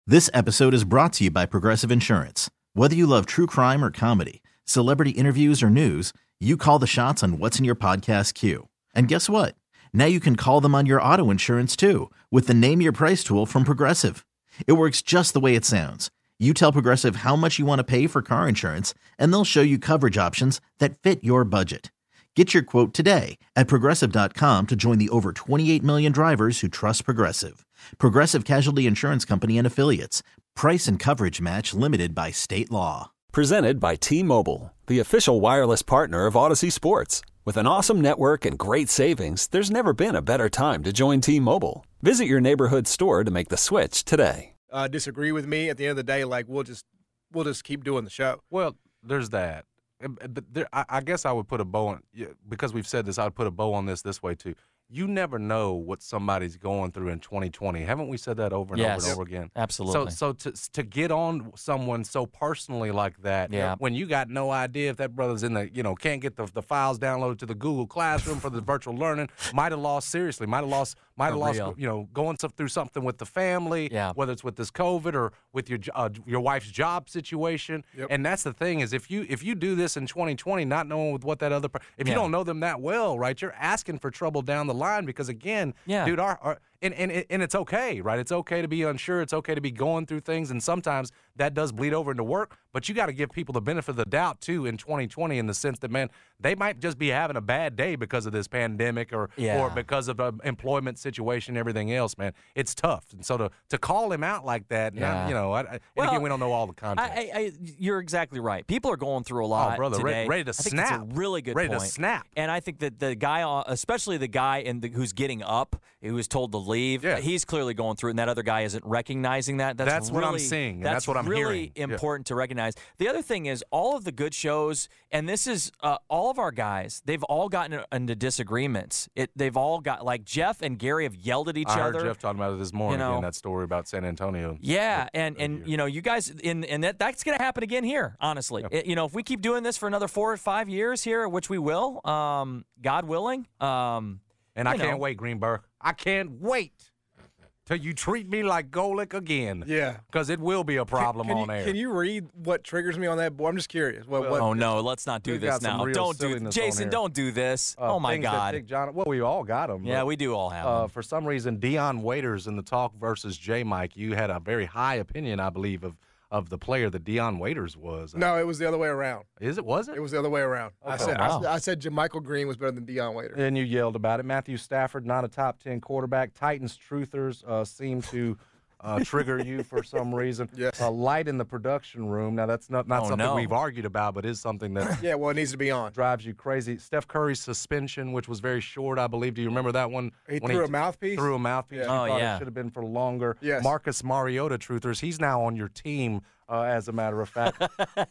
This episode is brought to you by Progressive Insurance. Whether you love true crime or comedy, celebrity interviews or news, you call the shots on what's in your podcast queue. And guess what? Now you can call them on your auto insurance too with the Name Your Price tool from Progressive. It works just the way it sounds. You tell Progressive how much you want to pay for car insurance, and they'll show you coverage options that fit your budget. Get your quote today at Progressive.com to join the over 28 million drivers who trust Progressive. Progressive Casualty Insurance Company and Affiliates. Price and coverage match limited by state law. Presented by T-Mobile, the official wireless partner of Odyssey Sports. With an awesome network and great savings, there's never been a better time to join T-Mobile. Visit your neighborhood store to make the switch today. Disagree with me. At the end of the day, like we'll just keep doing the show. Well, there's that. But I guess I would put a bow on, because we've said this, I would put a bow on this way too. You never know what somebody's going through in 2020. Haven't we said that over and over and over again? Absolutely. So to get on someone so personally like that, when you got no idea if that brother's in the, can't get the files downloaded to the Google Classroom for the virtual learning, might have lost, going through something with the family, whether it's with this COVID or with your wife's job situation. Yep. And that's the thing is if you do this in 2020, not knowing with what that other if you don't know them that well, right, you're asking for trouble down the line because again, dude, and it's okay, right? It's okay to be unsure. It's okay to be going through things, and sometimes that does bleed over into work. But you got to give people the benefit of the doubt too in 2020, in the sense that, man, they might just be having a bad day because of this pandemic or because of the employment situation, and everything else. Man, it's tough. And so to call him out like that, again, we don't know all the context. You're exactly right. People are going through a lot. Oh, brother, today. ready to snap. It's a really good point. Ready to snap. And I think that the guy, especially the guy who's getting up, who was told to leave, he's clearly going through it, and that other guy isn't recognizing that. That's really, what I'm seeing, and that's what I'm really hearing. Important to recognize. The other thing is all of the good shows, and this is all of our guys, they've all gotten into disagreements. They've all got, like Jeff and Gary have yelled at each other. I heard Jeff talking about it this morning, in that story about San Antonio. Yeah, and you guys, and that's going to happen again here, honestly. Yep. If we keep doing this for another 4 or 5 years here, which we will, God willing. And I can't wait, Greenberg. I can't wait till you treat me like Golick again. Yeah. Because it will be a problem on air. Can you read what triggers me on that board? I'm just curious. Oh, no, let's not do this now. Don't do it. Jason, don't do this. Oh, my God. Well, we all got them. Yeah, we do all have them. For some reason, Dion Waiters in the talk versus J-Mike, you had a very high opinion, I believe, of the player that Dion Waiters was. No, it was the other way around. Was it? It was the other way around. Okay. I said Jermichael Green was better than Dion Waiters. And you yelled about it. Matthew Stafford, not a top 10 quarterback. Titans truthers seem to trigger you for some reason. Yes. Light in the production room. Now, that's not something we've argued about, but is something that it needs to be on. Drives you crazy. Steph Curry's suspension, which was very short, I believe. Do you remember that one? He threw a mouthpiece? Threw a mouthpiece. Yeah. It should have been for longer. Yes. Marcus Mariota truthers. He's now on your team, as a matter of fact.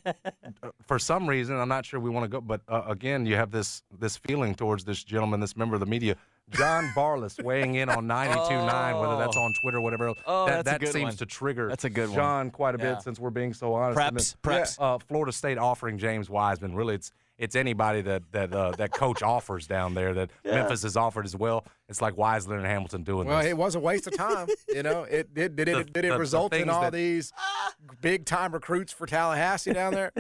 For some reason, I'm not sure we want to go, but again, you have this feeling towards this gentleman, this member of the media, John Barlas, weighing in on 92.9, whether that's on Twitter or whatever else. That seems to trigger John quite a bit, since we're being so honest. Preps. Florida State offering James Wiseman. Really, it's anybody that coach offers down there that Memphis has offered as well. It's like Wiseman and Hamilton doing this. Well, it was a waste of time. Did it result in all these big-time recruits for Tallahassee down there?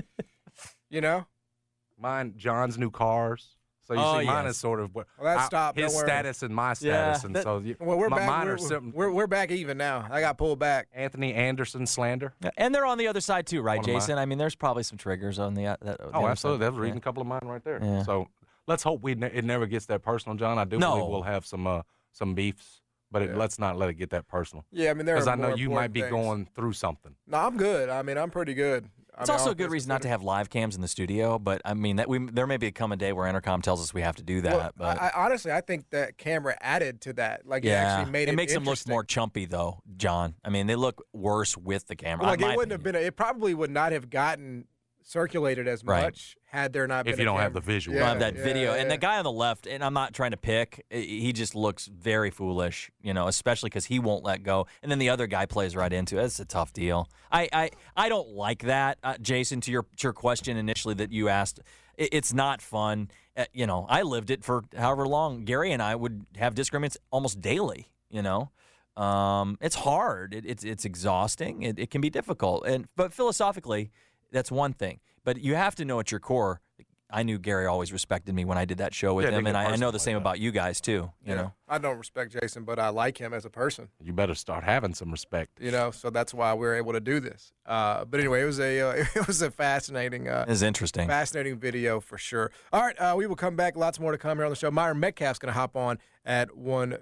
John's new cars. So you see, mine is sort of his status and my status, and so we're back. Mine are we're back even now. I got pulled back. Anthony Anderson slander, and they're on the other side too, right, Jason? I mean, there's probably some triggers on the. Absolutely. I was reading a couple of mine right there. Yeah. So let's hope it never gets that personal, John. I do believe we'll have some beefs, but let's not let it get that personal. Yeah, I mean, because I know you might be going through something. No, I'm good. I mean, I'm pretty good. It's also a good reason not to have live cams in the studio, but I mean there may be come a day where Intercom tells us we have to do that. Well, but honestly, I think that camera added to that. Like, it actually made it makes them look more chumpy, though, John. I mean, they look worse with the camera. Well, it wouldn't have been. It probably would not have gotten circulated as much had there not been if you don't have the visual. You don't have that video. And the guy on the left, and I'm not trying to pick, he just looks very foolish, especially because he won't let go. And then the other guy plays right into it. It's a tough deal. I don't like that, Jason, to your question initially that you asked. It's not fun. I lived it for however long. Gary and I would have disagreements almost daily, It's hard. It's exhausting. It can be difficult. But philosophically, that's one thing. But you have to know at your core. I knew Gary always respected me when I did that show with him, and I know the same about you guys too. You know, I don't respect Jason, but I like him as a person. You better start having some respect. So that's why we're able to do this. But anyway, it was a fascinating. It was interesting. Fascinating video for sure. All right, we will come back. Lots more to come here on the show. Myron Metcalf's going to hop on at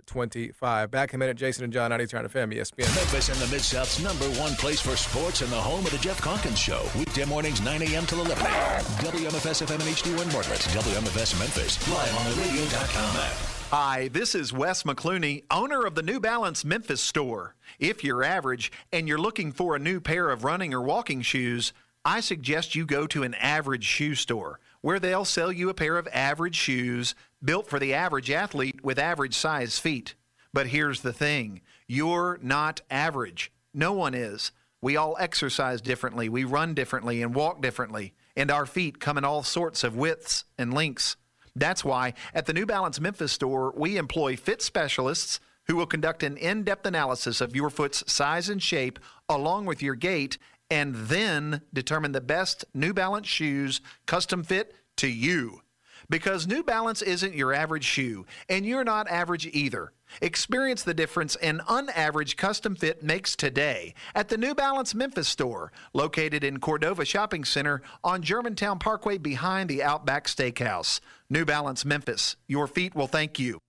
1:25. Back in a minute. Jason and John, 93 FM, ESPN. Memphis and the Mid-South's #1 place for sports and the home of the Jeff Conklin Show. Weekday mornings, 9 a.m. till 11 a.m. WMFS FM and HD1 Bartlett. WMFS Memphis. Live on the radio.com app. Hi, this is Wes McClooney, owner of the New Balance Memphis store. If you're average and you're looking for a new pair of running or walking shoes, I suggest you go to an average shoe store where they'll sell you a pair of average shoes built for the average athlete with average size feet. But here's the thing, you're not average. No one is. We all exercise differently, we run differently and walk differently, and our feet come in all sorts of widths and lengths. That's why at the New Balance Memphis store, we employ fit specialists who will conduct an in-depth analysis of your foot's size and shape along with your gait and then determine the best New Balance shoes custom fit to you. Because New Balance isn't your average shoe, and you're not average either. Experience the difference an unaverage custom fit makes today at the New Balance Memphis store, located in Cordova Shopping Center on Germantown Parkway behind the Outback Steakhouse. New Balance Memphis, your feet will thank you.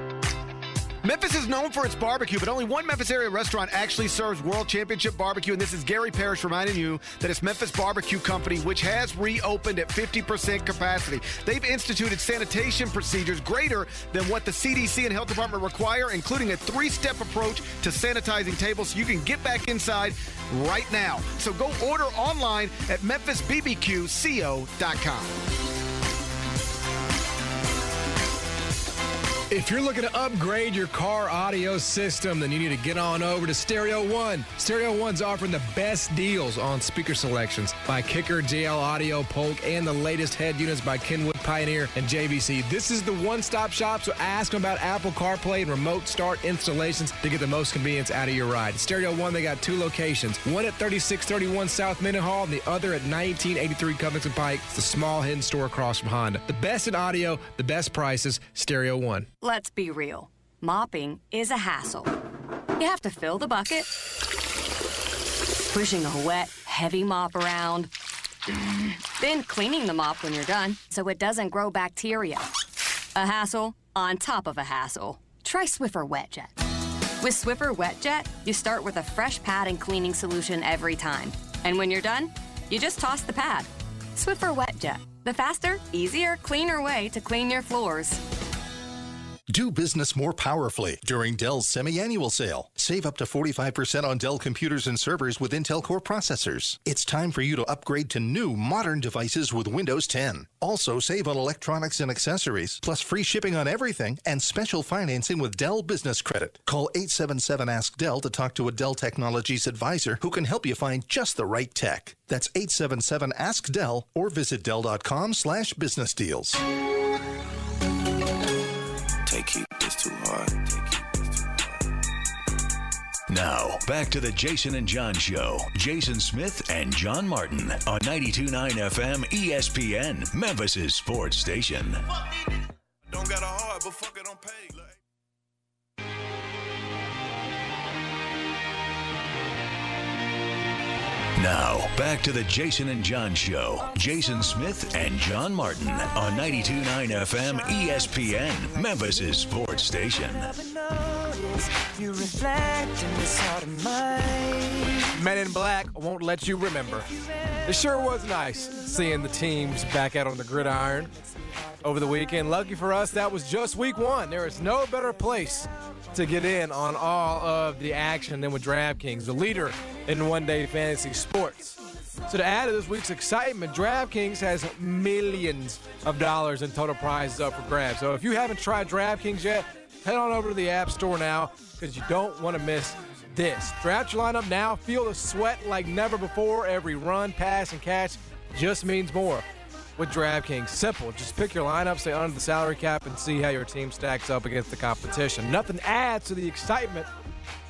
Memphis is known for its barbecue, but only one Memphis area restaurant actually serves World Championship barbecue, and this is Gary Parrish reminding you that it's Memphis Barbecue Company, which has reopened at 50% capacity. They've instituted sanitation procedures greater than what the CDC and Health Department require, including a 3-step approach to sanitizing tables so you can get back inside right now. So go order online at memphisbbqco.com. If you're looking to upgrade your car audio system, then you need to get on over to Stereo One. Stereo One's offering the best deals on speaker selections by Kicker, JL Audio, Polk, and the latest head units by Kenwood, Pioneer, and JVC. This is the one-stop shop, so ask them about Apple CarPlay and remote start installations to get the most convenience out of your ride. Stereo One, they got 2 locations, one at 3631 South Mendenhall and the other at 1983 Covington Pike. It's the small hidden store across from Honda. The best in audio, the best prices, Stereo One. Let's be real. Mopping is a hassle. You have to fill the bucket, pushing a wet, heavy mop around, then cleaning the mop when you're done so it doesn't grow bacteria. A hassle on top of a hassle. Try Swiffer WetJet. With Swiffer WetJet, you start with a fresh pad and cleaning solution every time. And when you're done, you just toss the pad. Swiffer WetJet, the faster, easier, cleaner way to clean your floors. Do business more powerfully during Dell's semi-annual sale. Save up to 45% on Dell computers and servers with Intel Core processors. It's time for you to upgrade to new modern devices with Windows 10. Also, save on electronics and accessories, plus free shipping on everything and special financing with Dell Business Credit. Call 877-ASK-DELL to talk to a Dell Technologies advisor who can help you find just the right tech. That's 877-ASK-DELL or visit Dell.com/business deals. Keep this too hard. Now, back to the Jason and John Show. Jason Smith and John Martin on 92.9 FM ESPN, Memphis' sports station. Don't got a heart, but fuck it, I'm paid. Now, back to the Jason and John Show. Jason Smith and John Martin on 92.9 FM ESPN, Memphis' sports station. Men in Black won't let you remember. It sure was nice seeing the teams back out on the gridiron over the weekend. Lucky for us, that was just week 1. There is no better place to get in on all of the action than with DraftKings, the leader in one-day fantasy sports. So to add to this week's excitement, DraftKings has millions of dollars in total prizes up for grabs. So if you haven't tried DraftKings yet, head on over to the App Store now because you don't want to miss this. Draft your lineup now. Feel the sweat like never before. Every run, pass, and catch just means more with DraftKings. Simple. Just pick your lineup, stay under the salary cap, and see how your team stacks up against the competition. Nothing adds to the excitement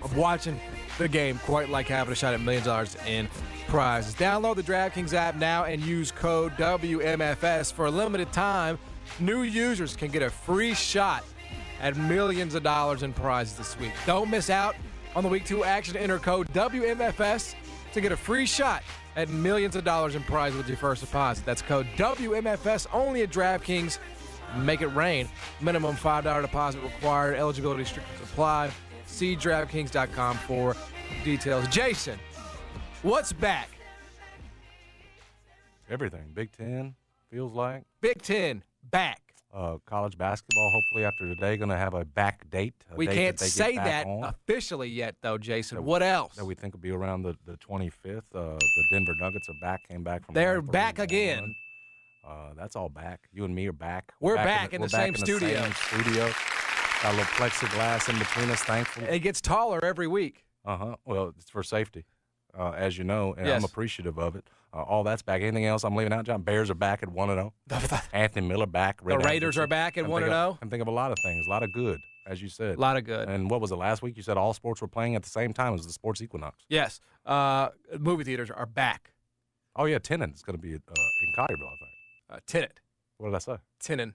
of watching the game quite like having a shot at millions of dollars in prizes. Download the DraftKings app now and use code WMFS. For a limited time, new users can get a free shot at millions of dollars in prizes this week. Don't miss out on the Week 2 action. Enter code WMFS to get a free shot at millions of dollars in prizes with your first deposit. That's code WMFS only at DraftKings. Make it rain. Minimum $5 deposit required. Eligibility restrictions apply. See DraftKings.com for details. Jason, what's back? Everything. Big Ten, feels like. Big Ten, back. College basketball, hopefully after today, going to have a back date. We can't say that officially yet, though, Jason. What else? That we think will be around the 25th. The Denver Nuggets are back, came back from. They're back again. That's all back. You and me are back. We're back in the same studio. Got a little plexiglass in between us, thankfully. It gets taller every week. Well, it's for safety, as you know, and Yes. I'm appreciative of it. All that's back. Anything else I'm leaving out, John? Bears are back at 1-0. Anthony Miller back. The Raiders are back at 1-0. I'm thinking of a lot of things. A lot of good, as you said. A lot of good. And what was it last week? You said all sports were playing at the same time as the sports equinox. Yes. Movie theaters are back. Oh, yeah, Tenet is going to be in Collierville, I think. Tenet. What did I say? Tenet.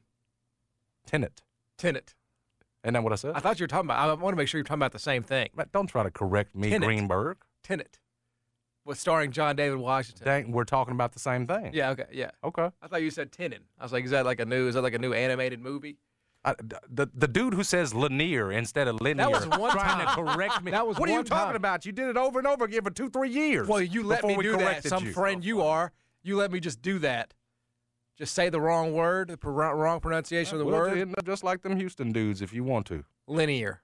Isn't that what I said? I thought you were talking about. I want to make sure you're talking about the same thing. Don't try to correct me, Tenet. Greenberg. Tenet. Was starring John David Washington. Dang, we're talking about the same thing. Yeah. Okay. Yeah. Okay. I thought you said Tenet. I was like, is that like a new animated movie? The dude who says linear instead of linear, That was one trying time. to correct me. That was what are you one talking time. about? You did it over and over again for 2-3 years. Well, you let me before we do that. corrected Some you. friend you are. You let me just do that. Just say the wrong word, the wrong pronunciation of the Well, word. end up just like them Houston dudes if you want to. Linear.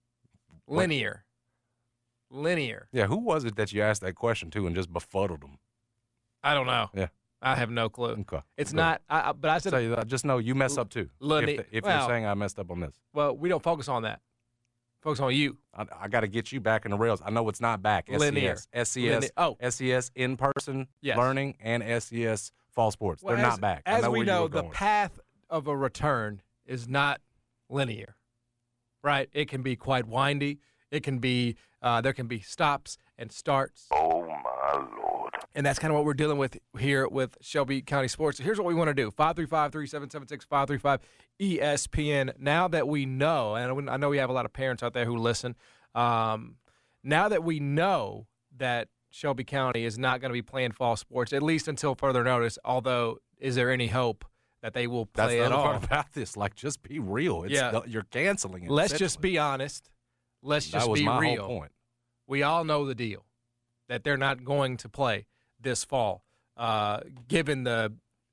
Yeah, who was it that you asked that question to and just befuddled them? I don't know. Yeah. I have no clue. Okay. It's not. But I said. Tell you that, just know you mess up too. If you're saying I messed up on this. Well, we don't focus on that. Focus on you. I got to get you back in the rails. I know it's not back. Linear. SES. SES in-person learning and SES fall sports. Well, They're not back. As we where you know, were the going. path of a return is not linear, right? It can be quite windy. It can be there can be stops and starts. Oh, my Lord. And that's kind of what we're dealing with here with Shelby County Sports. So here's what we want to do. 535-3776, 535-ESPN. Now that we know, and I know we have a lot of parents out there who listen, now that we know that Shelby County is not going to be playing fall sports, at least until further notice, although is there any hope that they will play That's the at all? other part about this. Like, just be real. You're canceling it. Let's just be honest. Let's just that was be my real. whole point. We all know the deal, that they're not going to play this fall, given the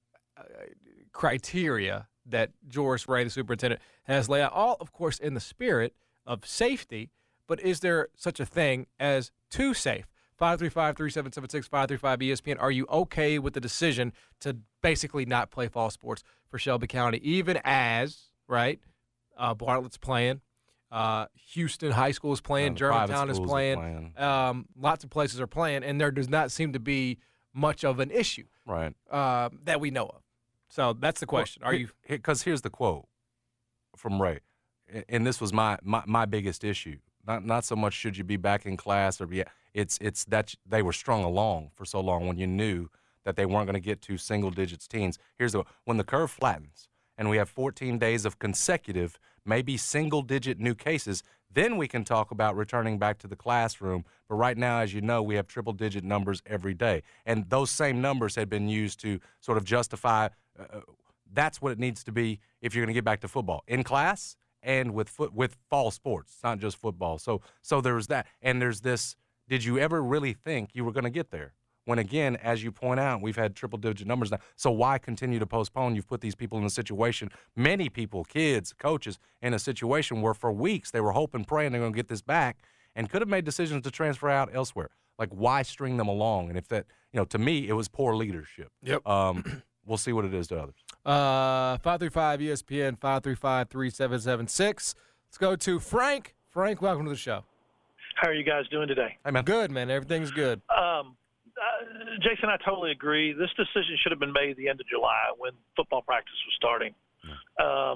criteria that Joris Ray, the superintendent, has laid out, all, of course, in the spirit of safety. But is there such a thing as too safe? 535-3776, 535-ESPN. Are you okay with the decision to basically not play fall sports for Shelby County, even as, right, Bartlett's playing, Houston High School is playing, Germantown is playing, lots of places are playing, and there does not seem to be much of an issue that we know of. So that's the question. Well, because here's the quote from Ray, and this was my biggest issue. Not so much should you be back in class or it's that they were strung along for so long when you knew that they weren't going to get to single digits teens. When the curve flattens and we have 14 days of consecutive, maybe single digit new cases, then we can talk about returning back to the classroom. But right now, as you know, we have triple digit numbers every day. And those same numbers had been used to sort of justify that's what it needs to be if you're going to get back to football. In class and with fall sports. It's not just football. So there's that. And there's this, did you ever really think you were going to get there? When, again, as you point out, we've had triple-digit numbers now. So why continue to postpone? You've put these people in a situation, many people, kids, coaches, in a situation where for weeks they were hoping, praying they're going to get this back and could have made decisions to transfer out elsewhere. Like, why string them along? And if that, to me, it was poor leadership. Yep. We'll see what it is to others. 535-ESPN, 535-3776. Let's go to Frank. Frank, welcome to the show. How are you guys doing today? Hey, man. Good, man. Everything's good. Jason, I totally agree. This decision should have been made at the end of July when football practice was starting.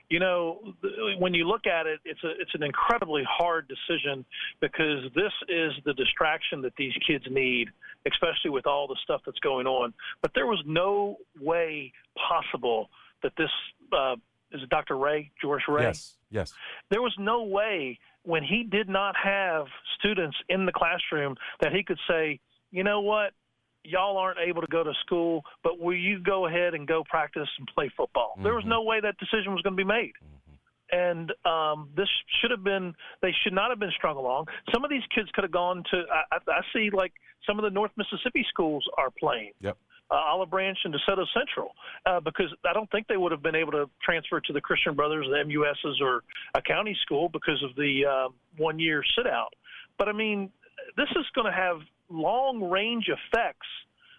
when you look at it, it's an incredibly hard decision because this is the distraction that these kids need, especially with all the stuff that's going on. But there was no way possible that this is it Dr. Ray, George Ray? Yes. There was no way when he did not have students in the classroom that he could say, you know what, y'all aren't able to go to school, but will you go ahead and go practice and play football? Mm-hmm. There was no way that decision was going to be made. Mm-hmm. And this should have been – they should not have been strung along. Some of these kids could have gone to – I see like some of the North Mississippi schools are playing. Yep. Olive Branch and DeSoto Central, because I don't think they would have been able to transfer to the Christian Brothers, the MUSs, or a county school because of the one-year sit-out. But, I mean, this is going to have long-range effects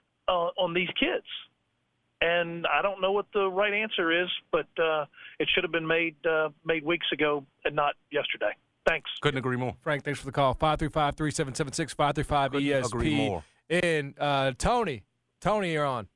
on these kids. And I don't know what the right answer is, but it should have been made weeks ago and not yesterday. Thanks. Couldn't agree more. Frank, thanks for the call. 535-3776, 535-ESP. Agree more. And Tony, you're on.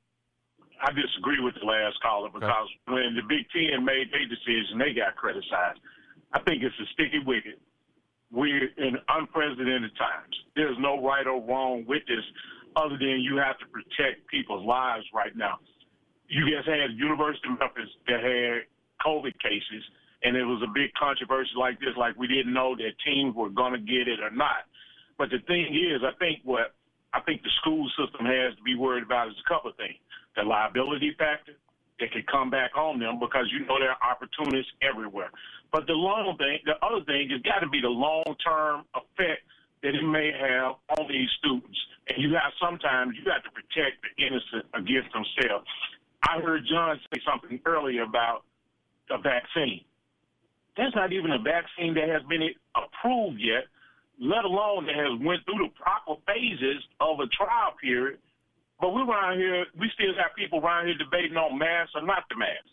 I disagree with the last caller because when the Big Ten made their decision, they got criticized. I think it's a sticky wicket. We're in unprecedented times. There's no right or wrong with this other than you have to protect people's lives right now. You guys had University of Memphis that had COVID cases, and it was a big controversy like this, like we didn't know that teams were going to get it or not. But the thing is, I think the school system has to be worried about is a couple of things. The liability factor that could come back on them because there are opportunists everywhere. But the other thing has got to be the long-term effect that it may have on these students. And sometimes you have to protect the innocent against themselves. I heard John say something earlier about a vaccine. There's not even a vaccine that has been approved yet, let alone that has went through the proper phases of a trial period. But we still got people around here debating on masks or not the masks.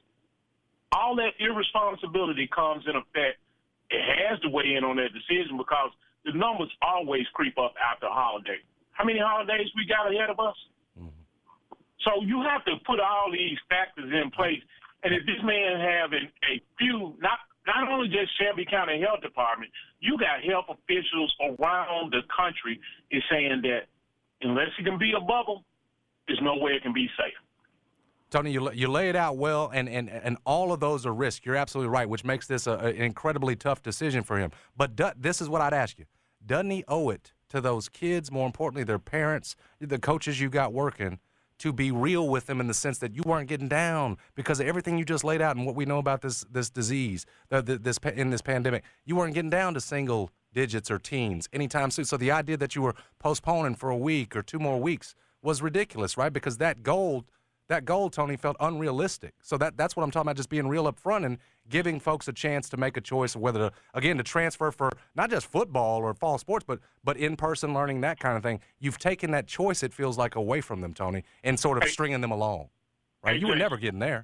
All that irresponsibility comes in effect. It has to weigh in on that decision because the numbers always creep up after a holiday. How many holidays we got ahead of us? Mm-hmm. So you have to put all these factors in place. And if this man having a few, not only just Shelby County Health Department, you got health officials around the country is saying that unless it can be a bubble, there's no way it can be safe. Tony, you lay it out well, and all of those are risks. You're absolutely right, which makes this an incredibly tough decision for him. But this is what I'd ask you. Doesn't he owe it to those kids, more importantly, their parents, the coaches you got working, to be real with them in the sense that you weren't getting down because of everything you just laid out and what we know about this disease, in this pandemic? You weren't getting down to single digits or teens anytime soon. So the idea that you were postponing for a week or 2 more weeks was ridiculous, right? Because that goal, Tony, felt unrealistic. So that's what I'm talking about, just being real up front and giving folks a chance to make a choice of whether to transfer for not just football or fall sports, but in-person learning, that kind of thing. You've taken that choice, it feels like, away from them, Tony, and sort of stringing them along. Right? You were never getting there.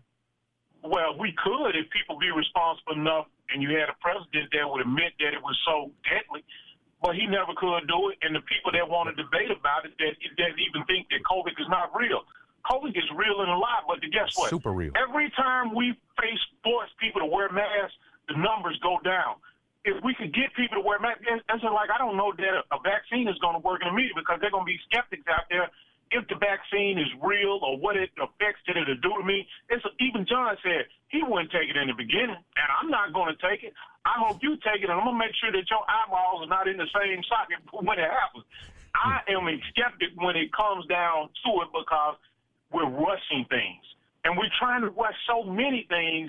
Well, we could if people be responsible enough and you had a president that would admit that it was so deadly. But he never could do it, and the people that want to debate about it that even think that COVID is not real. COVID is real and alive, but guess what? Super real. Every time we force people to wear masks, the numbers go down. If we could get people to wear masks, that's like I don't know that a vaccine is going to work immediately because they're going to be skeptics out there if the vaccine is real or what it affects that it'll do to me. Even John said he wouldn't take it in the beginning, and I'm not going to take it. I hope you take it, and I'm going to make sure that your eyeballs are not in the same socket when it happens. I am a skeptic when it comes down to it because we're rushing things. And we're trying to rush so many things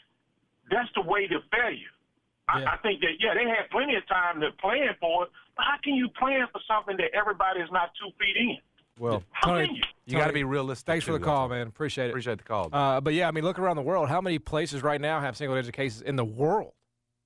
that's the way to failure. Yeah. I think that, they had plenty of time to plan for it, but how can you plan for something that everybody is not 2 feet in? Well, Tony, you got to be realistic. Thanks for the call, man. Appreciate it. Appreciate the call. But, look around the world. How many places right now have single-digit cases in the world?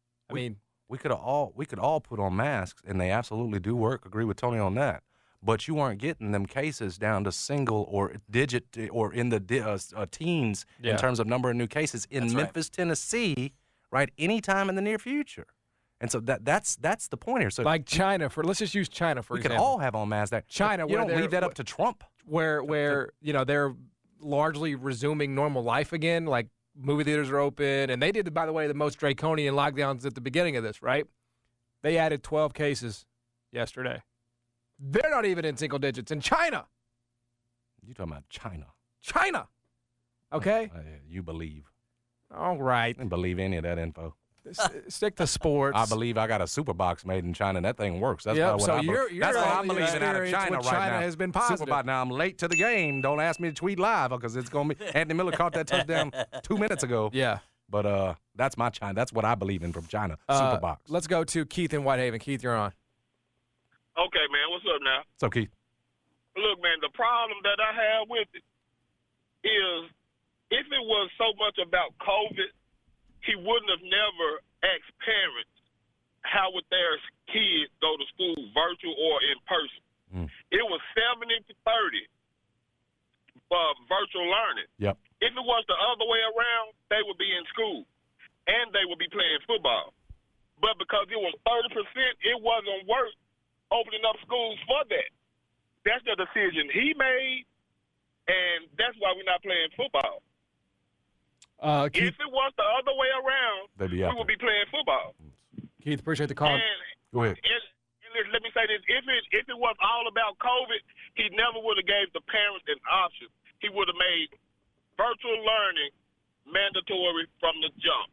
We could all put on masks, and they absolutely do work. Agree with Tony on that. But you aren't getting them cases down to single or digit or in the teens in terms of number of new cases in Memphis, Tennessee, right, anytime in the near future. And so that's the point here. So like China, let's just use China for example. We could all have on masks. China, you don't leave that up to Trump. Where they're largely resuming normal life again, like movie theaters are open, and they did, by the way, the most draconian lockdowns at the beginning of this, right? They added 12 cases yesterday. They're not even in single digits. In China. You talking about China? China. Okay? You believe. All right. I didn't believe any of that info. Stick to sports. I believe I got a super box made in China, and that thing works. That's yep, what so I you're That's what I'm believing out of China right China now. has been positive. Super box. Now, I'm late to the game. Don't ask me to tweet live because it's going to be – Anthony Miller caught that touchdown 2 minutes ago. Yeah. But that's my China. That's what I believe in from China, super box. Let's go to Keith in Whitehaven. Keith, you're on. Okay, man. What's up now? What's up, Keith? Look, man, the problem that I have with it is if it was so much about COVID, he wouldn't have never asked parents how would their kids go to school, virtual or in person. It was 70 to 30 for virtual learning. Yep. If it was the other way around, they would be in school and they would be playing football. But because it was 30%, it wasn't worth opening up schools for that. That's the decision he made, and that's why we're not playing football. If it was the other way around, we would be playing football. Keith, appreciate the call. Go ahead. And let me say this. If it was all about COVID, he never would have gave the parents an option. He would have made virtual learning mandatory from the jump.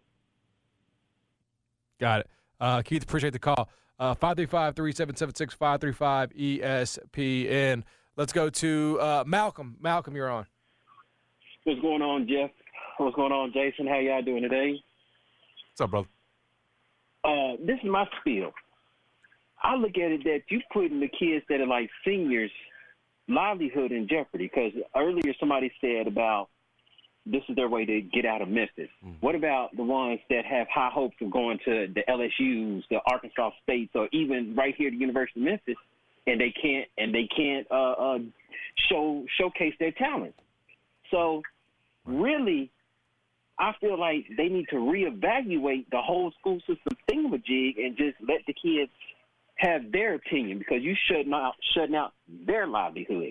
Got it. Keith, appreciate the call. 535-3776, 535-ESPN. Let's go to Malcolm. Malcolm, you're on. What's going on, Jeff? What's going on, Jason? How y'all doing today? What's up, brother? This is my spiel. I look at it that you putting the kids that are like seniors' livelihood in jeopardy because earlier somebody said about this is their way to get out of Memphis. What about the ones that have high hopes of going to the LSUs, the Arkansas States, or even right here at the University of Memphis, and they can't showcase their talent? So really, I feel like they need to reevaluate the whole school system thingamajig and just let the kids have their opinion because you shutting out their livelihood.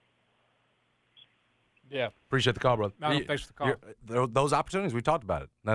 Yeah. Appreciate the call, brother. Malcolm, thanks for the call. Those opportunities, we talked about it. Now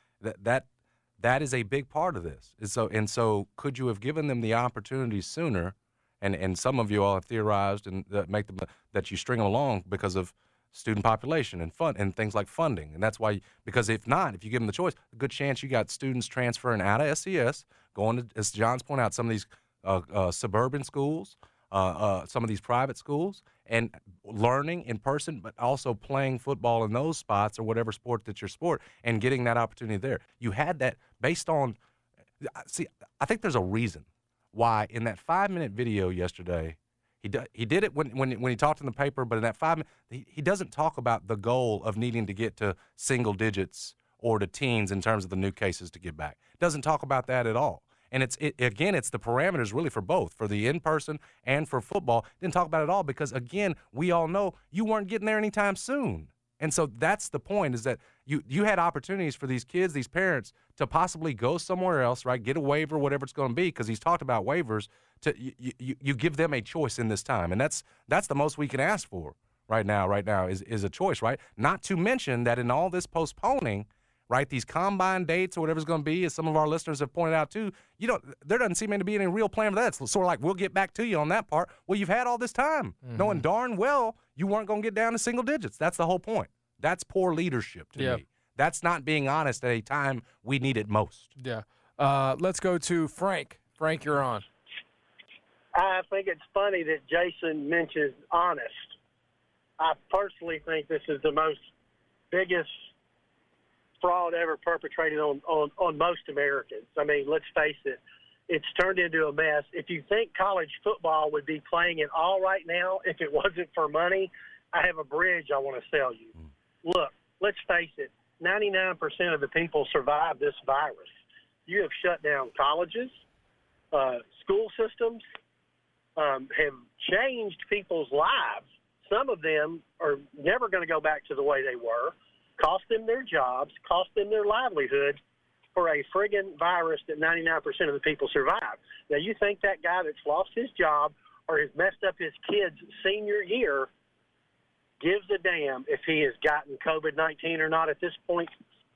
that is a big part of this. And so could you have given them the opportunity sooner? And some of you all have theorized and that you string them along because of student population and fund and things like funding. And that's why, because if not, if you give them the choice, a good chance you got students transferring out of SCS, going to, as John's pointed out, some of these suburban schools, some of these private schools, and learning in person, but also playing football in those spots or whatever sport that's your sport and getting that opportunity there. You had that based on, see, I think there's a reason why in that 5-minute video yesterday, he did it when he talked in the paper, but in that 5 minutes, he doesn't talk about the goal of needing to get to single digits or to teens in terms of the new cases to get back. Doesn't talk about that at all. And it's the parameters really for both, for the in-person and for football. Didn't talk about it at all because, again, we all know you weren't getting there anytime soon. And so that's the point, is that you had opportunities for these kids, these parents, to possibly go somewhere else, right, get a waiver, whatever it's going to be, because he's talked about waivers. You give them a choice in this time, and that's the most we can ask for right now is a choice, right? Not to mention that in all this postponing, right, these combine dates or whatever it's going to be, as some of our listeners have pointed out too, there doesn't seem to be any real plan for that. It's sort of like, we'll get back to you on that part. Well, you've had all this time, knowing darn well you weren't going to get down to single digits. That's the whole point. That's poor leadership to me. That's not being honest at a time we need it most. Yeah. Let's go to Frank. Frank, you're on. I think it's funny that Jason mentions honest. I personally think this is the biggest fraud ever perpetrated on most Americans. I mean, let's face it, it's turned into a mess. If you think college football would be playing it all right now if it wasn't for money, I have a bridge I want to sell you. Look, let's face it, 99% of the people survive this virus. You have shut down colleges, school systems, have changed people's lives. Some of them are never going to go back to the way they were, cost them their jobs, cost them their livelihood for a friggin' virus that 99% of the people survive. Now, you think that guy that's lost his job or has messed up his kid's senior year gives a damn if he has gotten COVID-19 or not at this point?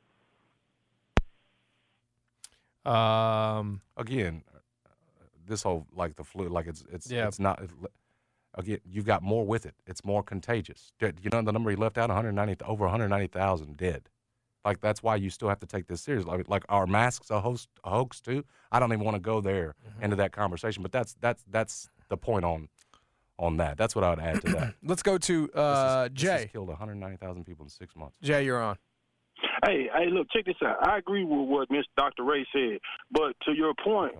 Again, this whole like the flu, like it's not. Again, you've got more with it. It's more contagious. You know the number he left out, over 190,000 dead. Like that's why you still have to take this seriously. Like are masks a hoax too? I don't even want to go there into that conversation. But that's the point on that. That's what I would add to that. Let's go to Jay. This has killed 190,000 people in 6 months. Jay, you're on. Hey, look, check this out. I agree with what Dr. Ray said, but to your point,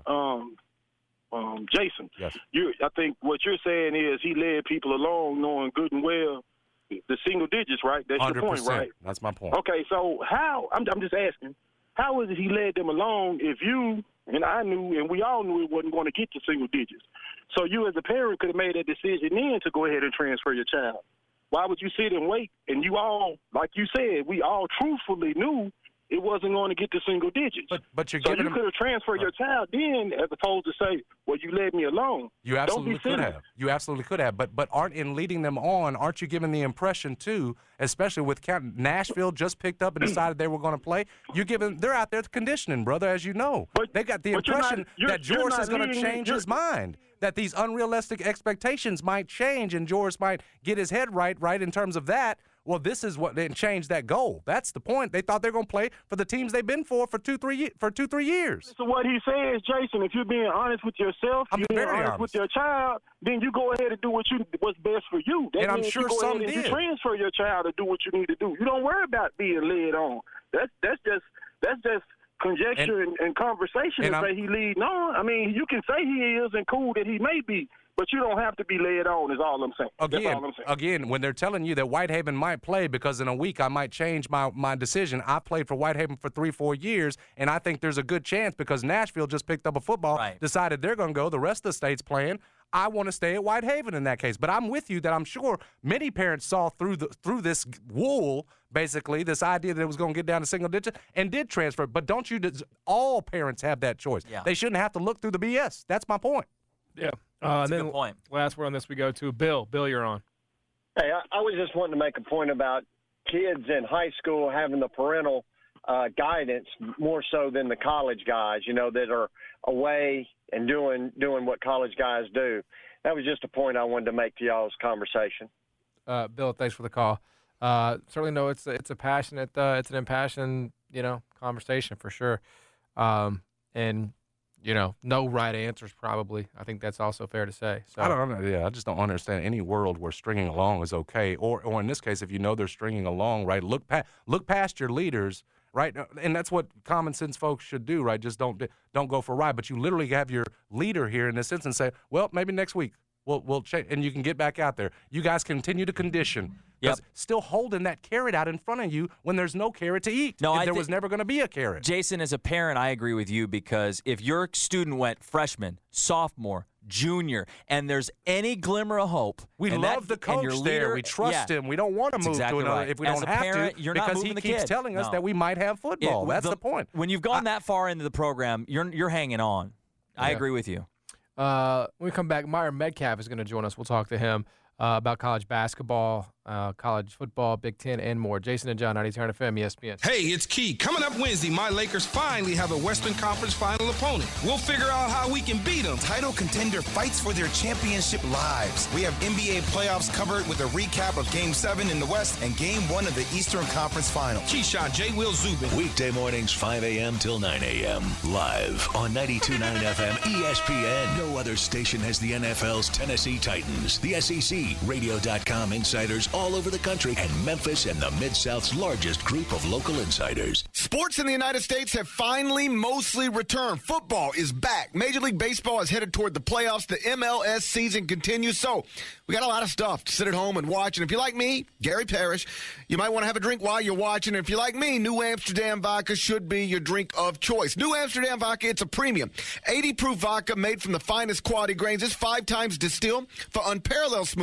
Jason, yes. I think what you're saying is he led people along knowing good and well the single digits, right? That's 100%. Your point, right? That's my point. Okay, so how, I'm just asking, how is it he led them along if you and I knew and we all knew it wasn't going to get to single digits? So you as a parent could have made that decision then to go ahead and transfer your child. Why would you sit and wait? And you all, like you said, we all truthfully knew it wasn't going to get to single digits. But you're so giving you could have transferred your child then, as opposed to say, "Well, you led me along." You absolutely could have. You absolutely could have. But in leading them on, aren't you giving the impression too, especially with Nashville just picked up and decided they were going to play? They're out there conditioning, brother, as you know. They got the impression that George is going to change his mind. That these unrealistic expectations might change and George might get his head right in terms of that. Well, this is what they changed that goal. That's the point. They thought they were going to play for the teams they've been for 2-3 years. So what he says, Jason, if you're being honest with yourself, you're being honest with your child, then you go ahead and do what's best for you. That and means I'm sure you go some ahead and did. You transfer your child to do what you need to do. You don't worry about being led on. That's just conjecture and conversation to say he leading on. I mean, you can say he is and cool that he may be, but you don't have to be led on is all I'm saying. Again, when they're telling you that Whitehaven might play because in a week I might change my decision. I played for Whitehaven for 3-4 years, and I think there's a good chance because Nashville just picked up a football, decided they're going to go, the rest of the state's playing. I want to stay at Whitehaven in that case. But I'm with you that I'm sure many parents saw through this wool, basically, this idea that it was going to get down to single digits and did transfer. But don't you all parents have that choice? Yeah. They shouldn't have to look through the BS. That's my point. Yeah. That's a good point. Last word on this we go to Bill. Bill, you're on. Hey, I was just wanting to make a point about kids in high school having the parental guidance more so than the college guys, that are away and doing what college guys do. That was just a point I wanted to make to y'all's conversation. Bill, thanks for the call. Certainly, no, it's a passionate, it's an impassioned, conversation for sure. And no right answers probably. I think that's also fair to say. So. I don't know. Yeah, I just don't understand any world where stringing along is okay. Or in this case, if you know they're stringing along, right, look past your leaders, right? And that's what common sense folks should do, right? Just don't go for a ride. But you literally have your leader here in this instance and say, well, maybe next week we'll change, and you can get back out there. You guys continue to condition. Yep. Still holding that carrot out in front of you when there's no carrot to eat. No, there was never going to be a carrot. Jason, as a parent, I agree with you because if your student went freshman, sophomore, junior, and there's any glimmer of hope. We love the coach there. We trust him. We don't want to move to another if we don't have to you're not because he keeps telling us that we might have football. That's the point. When you've gone that far into the program, you're hanging on. I agree with you. When we come back, Myron Metcalf is going to join us. We'll talk to him about college basketball, college football, Big Ten, and more. Jason and John, 90 Turn FM, ESPN. Hey, it's Key. Coming up Wednesday, my Lakers finally have a Western Conference Final opponent. We'll figure out how we can beat them. Title contender fights for their championship lives. We have NBA playoffs covered with a recap of Game 7 in the West and Game 1 of the Eastern Conference Final. Keyshawn, J. Will Zubin. Weekday mornings, 5 a.m. till 9 a.m. Live on 92.9 FM ESPN. No other station has the NFL's Tennessee Titans, the SEC, Radio.com insiders all over the country, and Memphis and the Mid-South's largest group of local insiders. Sports in the United States have finally mostly returned. Football is back. Major League Baseball is headed toward the playoffs. The MLS season continues. So we got a lot of stuff to sit at home and watch. And if you're like me, Gary Parrish, you might want to have a drink while you're watching. And if you're like me, New Amsterdam Vodka should be your drink of choice. New Amsterdam Vodka, it's a premium 80-proof vodka made from the finest quality grains. It's 5 times distilled for unparalleled smooth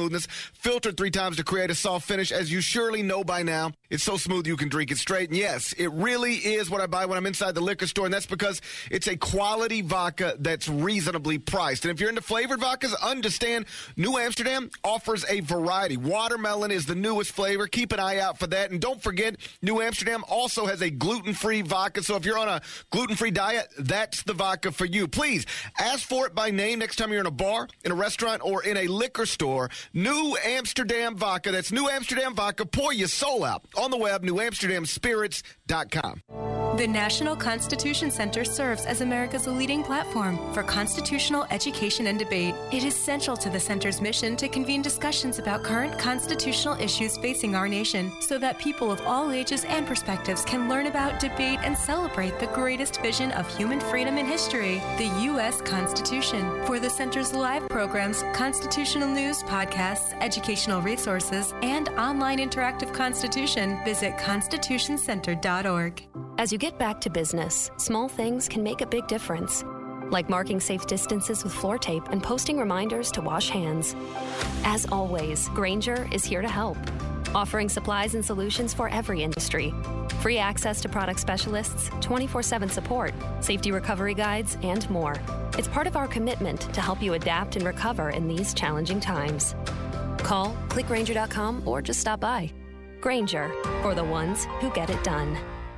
smoothness, filtered 3 times to create a soft finish. As you surely know by now, it's so smooth you can drink it straight. And yes, it really is what I buy when I'm inside the liquor store, and that's because it's a quality vodka that's reasonably priced. And if you're into flavored vodkas, understand New Amsterdam offers a variety. Watermelon is the newest flavor. Keep an eye out for that. And don't forget, New Amsterdam also has a gluten-free vodka. So if you're on a gluten-free diet, that's the vodka for you. Please ask for it by name next time you're in a bar, in a restaurant, or in a liquor store. New Amsterdam vodka. That's New Amsterdam vodka. Pour your soul out. On the web, newamsterdamspirits.com. The National Constitution Center serves as America's leading platform for constitutional education and debate. It is central to the center's mission to convene discussions about current constitutional issues facing our nation so that people of all ages and perspectives can learn about, debate, and celebrate the greatest vision of human freedom in history, the U.S. Constitution. For the center's live programs, constitutional news, podcasts, educational resources, and online interactive constitution, visit constitutioncenter.org. As you get back to business, small things can make a big difference. Like marking safe distances with floor tape and posting reminders to wash hands. As always, Grainger is here to help, offering supplies and solutions for every industry. Free access to product specialists, 24/7 support, safety recovery guides, and more. It's part of our commitment to help you adapt and recover in these challenging times. Call, click Grainger.com, or just stop by. Grainger, for the ones who get it done.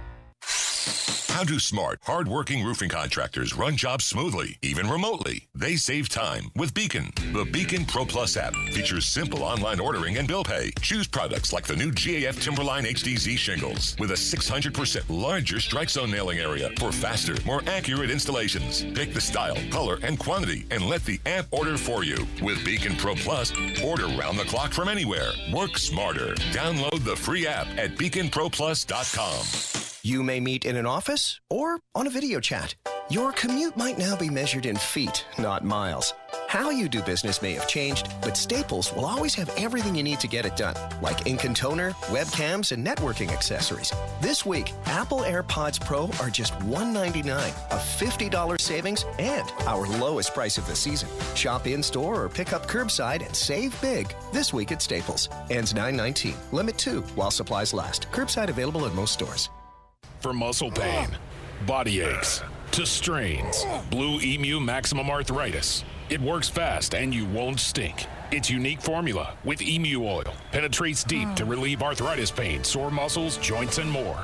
How do smart, hard-working roofing contractors run jobs smoothly, even remotely? They save time with Beacon. The Beacon Pro Plus app features simple online ordering and bill pay. Choose products like the new GAF Timberline HDZ shingles with a 600% larger strike zone nailing area for faster, more accurate installations. Pick the style, color, and quantity, and let the app order for you. With Beacon Pro Plus, order round the clock from anywhere. Work smarter. Download the free app at beaconproplus.com. You may meet in an office or on a video chat. Your commute might now be measured in feet, not miles. How you do business may have changed, but Staples will always have everything you need to get it done, like ink and toner, webcams, and networking accessories. This week, Apple AirPods Pro are just $199, a $50 savings, and our lowest price of the season. Shop in-store or pick up curbside and save big this week at Staples. Ends 9/19. Limit 2 while supplies last. Curbside available in most stores. For muscle pain, body aches, to strains, Blue Emu Maximum Arthritis. It works fast and you won't stink. Its unique formula with emu oil penetrates deep to relieve arthritis pain, sore muscles, joints, and more.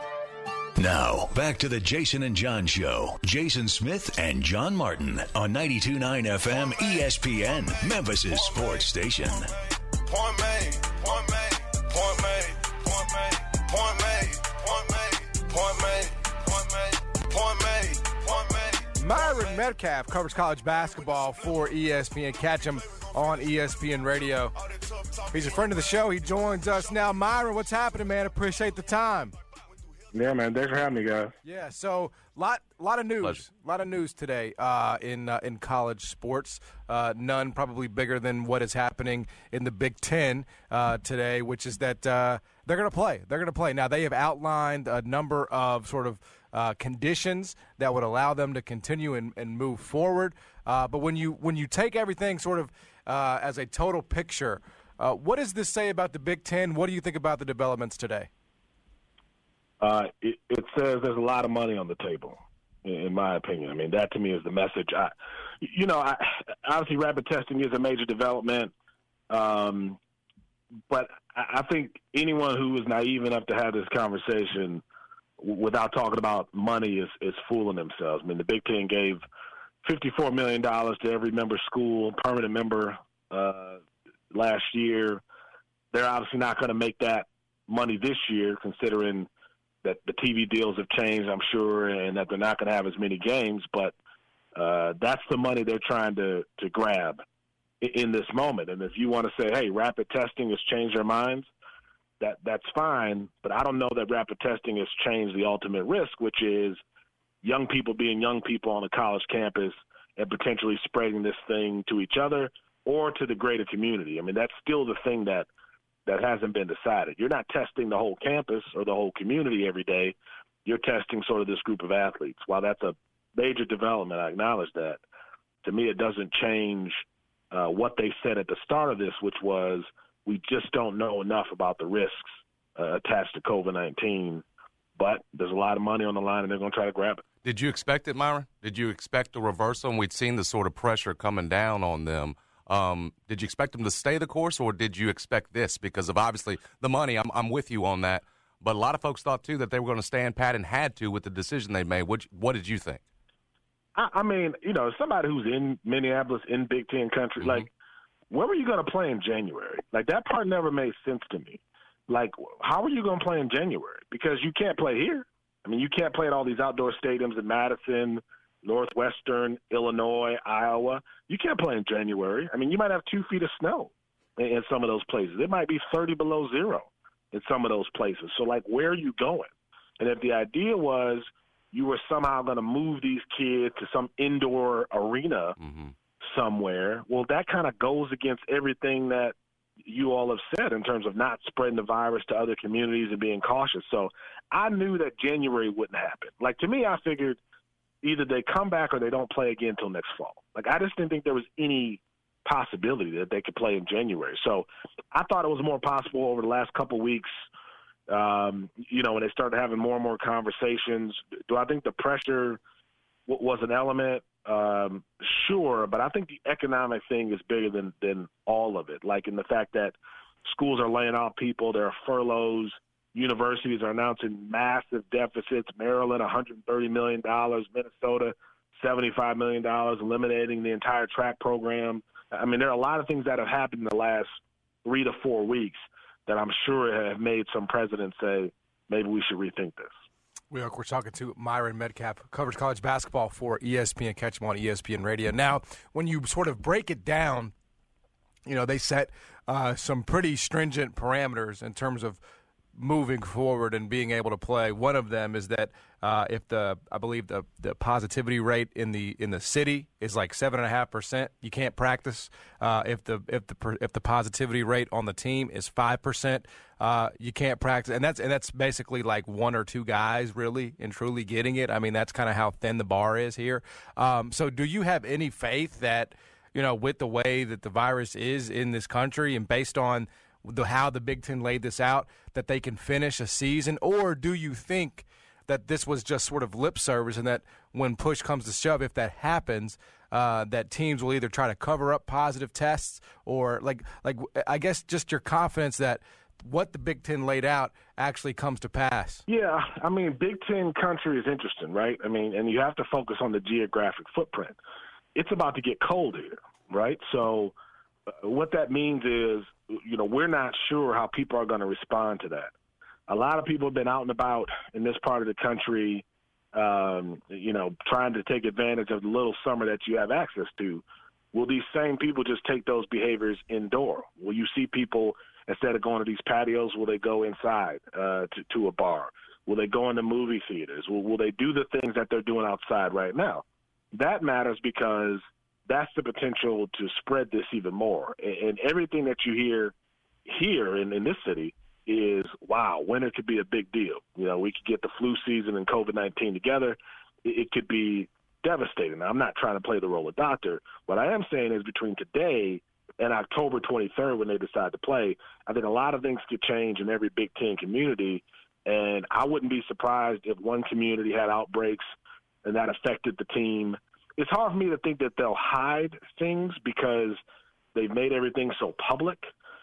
Now, back to the Jason and John Show. Jason Smith and John Martin on 92.9 FM ESPN, Memphis' sports station. Point made, point made, point made, point made, point made, point made, point made, point made, point made, point made. Myron Metcalf covers college basketball for ESPN. Catch him on ESPN Radio. He's a friend of the show. He joins us now. Myron, what's happening, man? Appreciate the time. Yeah, man. Thanks for having me, guys. Yeah, so lot of news. A lot of news today in college sports. None probably bigger than what is happening in the Big Ten today, which is that they're going to play. They're going to play. Now, they have outlined a number of sort of conditions that would allow them to continue and move forward. But when you take everything sort of as a total picture, what does this say about the Big Ten? What do you think about the developments today? It says there's a lot of money on the table, in my opinion. I mean, that to me is the message. Obviously, rapid testing is a major development, but I think anyone who is naive enough to have this conversation without talking about money is fooling themselves. I mean, the Big Ten gave $54 million to every member school, permanent member last year. They're obviously not going to make that money this year, considering that the TV deals have changed, I'm sure, and that they're not going to have as many games. But that's the money they're trying to grab in this moment. And if you want to say, hey, rapid testing has changed their minds, that's fine. But I don't know that rapid testing has changed the ultimate risk, which is young people being young people on a college campus and potentially spreading this thing to each other or to the greater community. I mean, that's still the thing that hasn't been decided. You're not testing the whole campus or the whole community every day. You're testing sort of this group of athletes. While that's a major development, I acknowledge that. To me, it doesn't change what they said at the start of this, which was we just don't know enough about the risks attached to COVID-19. But there's a lot of money on the line, and they're going to try to grab it. Did you expect it, Myron? Did you expect a reversal? And we'd seen the sort of pressure coming down on them. Did you expect them to stay the course, or did you expect this? Because of obviously the money, I'm with you on that. But a lot of folks thought, too, that they were going to stand pat and had to with the decision they made. What did you think? I mean, somebody who's in Minneapolis, in Big Ten country, like, where were you going to play in January? Like, that part never made sense to me. Like, how are you going to play in January? Because you can't play here. I mean, you can't play at all these outdoor stadiums in Madison, Northwestern, Illinois, Iowa. You can't play in January. I mean, you might have 2 feet of snow in some of those places. It might be 30 below zero in some of those places. So, like, where are you going? And if the idea was you were somehow going to move these kids to some indoor arena somewhere, well, that kind of goes against everything that you all have said in terms of not spreading the virus to other communities and being cautious. So I knew that January wouldn't happen. Like, to me, I figured either they come back or they don't play again until next fall. Like, I just didn't think there was any possibility that they could play in January. So I thought it was more possible over the last couple of weeks, when they started having more and more conversations. Do I think the pressure was an element? Sure, but I think the economic thing is bigger than all of it. Like, in the fact that schools are laying off people, there are furloughs, universities are announcing massive deficits. Maryland, $130 million, Minnesota, $75 million, eliminating the entire track program. I mean, there are a lot of things that have happened in the last 3 to 4 weeks that I'm sure have made some presidents say, maybe we should rethink this. We're talking to Myron Metcalf, covers college basketball for ESPN. Catch him on ESPN Radio. Now, when you sort of break it down, they set some pretty stringent parameters in terms of moving forward and being able to play. One of them is that if I believe the positivity rate in the city is like 7.5%, you can't practice. If the positivity rate on the team is 5%, you can't practice. And that's basically like 1 or 2 guys really and truly getting it. I mean, that's kind of how thin the bar is here. So do you have any faith that, with the way that the virus is in this country and based on how the Big Ten laid this out, that they can finish a season? Or do you think that this was just sort of lip service and that when push comes to shove, if that happens, that teams will either try to cover up positive tests or like I guess just your confidence that what the Big Ten laid out actually comes to pass? Yeah, I mean, Big Ten country is interesting, right? I mean, and you have to focus on the geographic footprint. It's about to get cold here, right? So what that means is, we're not sure how people are going to respond to that. A lot of people have been out and about in this part of the country, trying to take advantage of the little summer that you have access to. Will these same people just take those behaviors indoor? Will you see people, instead of going to these patios, will they go inside to a bar? Will they go into movie theaters? Will they do the things that they're doing outside right now? That matters because that's the potential to spread this even more. And everything that you hear here in this city is, wow, winter could be a big deal. We could get the flu season and COVID-19 together. It could be devastating. Now, I'm not trying to play the role of doctor. What I am saying is between today and October 23rd, when they decide to play, I think a lot of things could change in every Big Ten community. And I wouldn't be surprised if one community had outbreaks and that affected the team. It's hard for me to think that they'll hide things because they've made everything so public.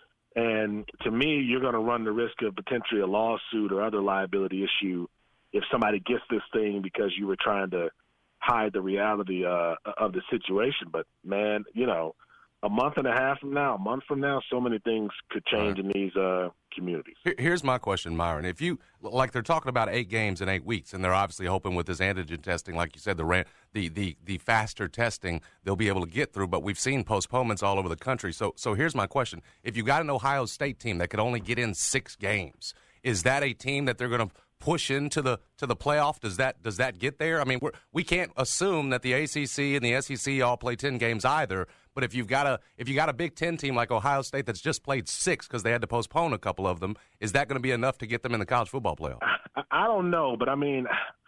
And to me, you're going to run the risk of potentially a lawsuit or other liability issue if somebody gets this thing because you were trying to hide the reality of the situation. But, man, a month and a half from now, a month from now, so many things could change in these communities. Here's my question, Myron. If you, like, they're talking about 8 games in 8 weeks, and they're obviously hoping with this antigen testing, like you said, the faster testing they'll be able to get through, but we've seen postponements all over the country. So here's my question. If you got an Ohio State team that could only get in 6 games, is that a team that they're going to push into the playoff? Does that get there? I mean, we can't assume that the ACC and the SEC all play 10 games either. But if you got a Big Ten team like Ohio State that's just played 6 because they had to postpone a couple of them, is that going to be enough to get them in the college football playoff? I don't know, but I mean,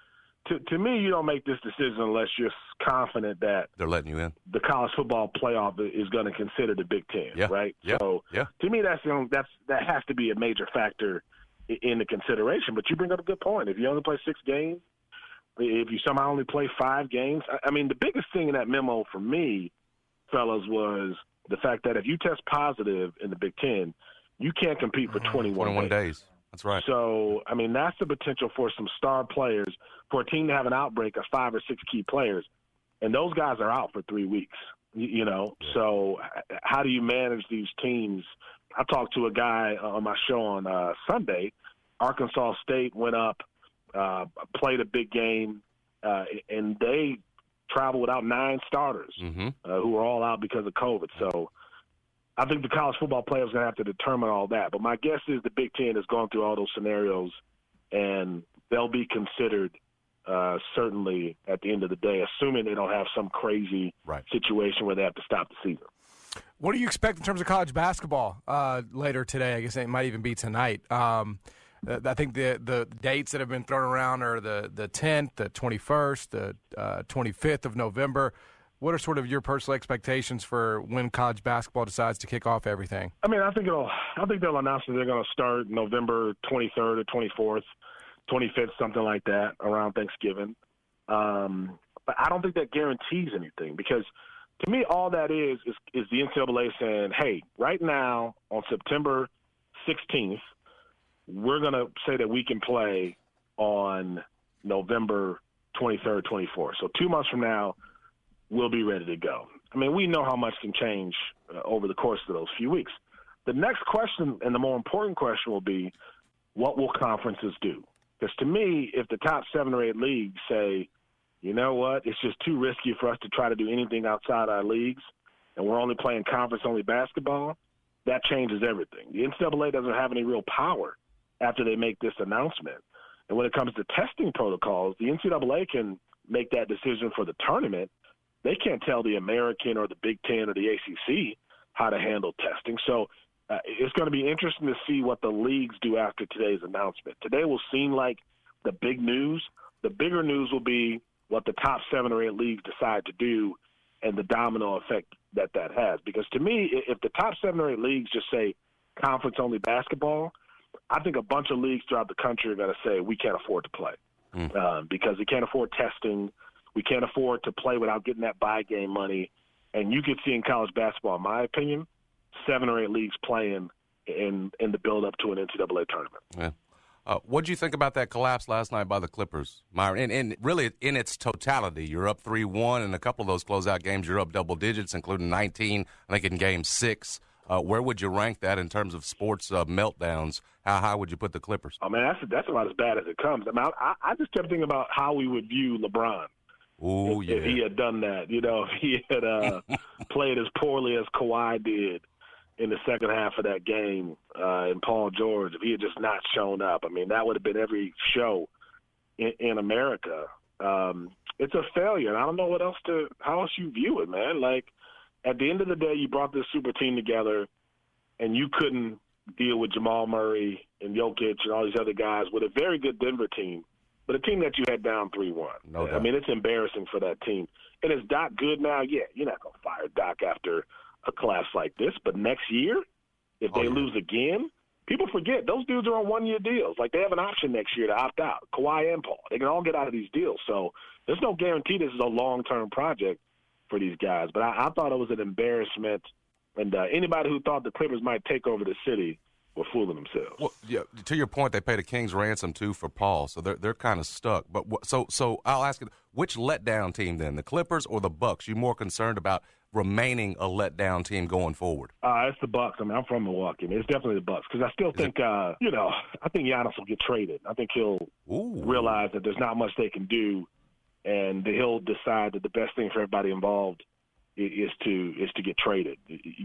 To me, you don't make this decision unless you're confident that they're letting you in. The college football playoff is going to consider the Big Ten, right? Yeah. So to me, that has to be a major factor in the consideration. But you bring up a good point. If you only play 6 games, if you somehow only play 5 games, I mean, the biggest thing in that memo for me, fellas, was the fact that if you test positive in the Big Ten, you can't compete for 21 days. That's right. So, I mean, that's the potential for some star players, for a team to have an outbreak of 5 or 6 key players, and those guys are out for 3 weeks, you know. Yeah. So how do you manage these teams? I talked to a guy on my show on Sunday. Arkansas State went up, played a big game, and they traveled without 9 starters who were all out because of COVID. So I think the college football players are going to have to determine all that. But my guess is the Big Ten has gone through all those scenarios, and they'll be considered certainly at the end of the day, assuming they don't have some crazy situation where they have to stop the season. What do you expect in terms of college basketball later today? I guess it might even be tonight. I think the dates that have been thrown around are the 10th, the 21st, the 25th of November. What are sort of your personal expectations for when college basketball decides to kick off everything? I mean, I think they'll announce that they're going to start November 23rd or 24th, 25th, something like that, around Thanksgiving. But I don't think that guarantees anything, because to me, all that is the NCAA saying, hey, right now on September 16th, we're going to say that we can play on November 23rd, 24th. So 2 months from now, we'll be ready to go. I mean, we know how much can change over the course of those few weeks. The next question, and the more important question, will be, what will conferences do? Because to me, if the top 7 or 8 leagues say, you know what, it's just too risky for us to try to do anything outside our leagues, and we're only playing conference-only basketball, that changes everything. The NCAA doesn't have any real power after they make this announcement. And when it comes to testing protocols, the NCAA can make that decision for the tournament. They can't tell the American or the Big Ten or the ACC how to handle testing. So it's going to be interesting to see what the leagues do after today's announcement. Today will seem like the big news. The bigger news will be what the top 7 or 8 leagues decide to do and the domino effect that has. Because to me, if the top 7 or 8 leagues just say conference-only basketball, I think a bunch of leagues throughout the country are going to say we can't afford to play because we can't afford testing. We can't afford to play without getting that buy game money. And you could see in college basketball, in my opinion, 7 or 8 leagues playing in the build-up to an NCAA tournament. Yeah. What did you think about that collapse last night by the Clippers, Myron? And really, in its totality, you're up 3-1, and a couple of those closeout games, you're up double digits, including 19, I think, in Game 6. Where would you rank that in terms of sports meltdowns? How high would you put the Clippers? Oh, man, that's about as bad as it comes. I mean, I just kept thinking about how we would view LeBron. If he had done that, if he had played as poorly as Kawhi did in the second half of that game, and Paul George, if he had just not shown up, I mean, that would have been every show in America. It's a failure, and I don't know how else you view it, man. Like, at the end of the day, you brought this super team together, and you couldn't deal with Jamal Murray and Jokic and all these other guys with a very good Denver team. But a team that you had down 3-1. No doubt. I mean, it's embarrassing for that team. And is Doc good now? Yeah, you're not going to fire Doc after a collapse like this. But next year, if they lose again, people forget those dudes are on one-year deals. Like, they have an option next year to opt out. Kawhi and Paul. They can all get out of these deals. So there's no guarantee this is a long-term project for these guys. But I thought it was an embarrassment. And anybody who thought the Clippers might take over the city were fooling themselves. Well, yeah. To your point, they paid a king's ransom too for Paul, so they're kind of stuck. But so I'll ask you, which letdown team then, the Clippers or the Bucks? You more concerned about remaining a letdown team going forward? It's the Bucks. I mean, I'm from Milwaukee. I mean, it's definitely the Bucks because I still think I think Giannis will get traded. I think he'll realize that there's not much they can do, and he'll decide that the best thing for everybody involved is to get traded.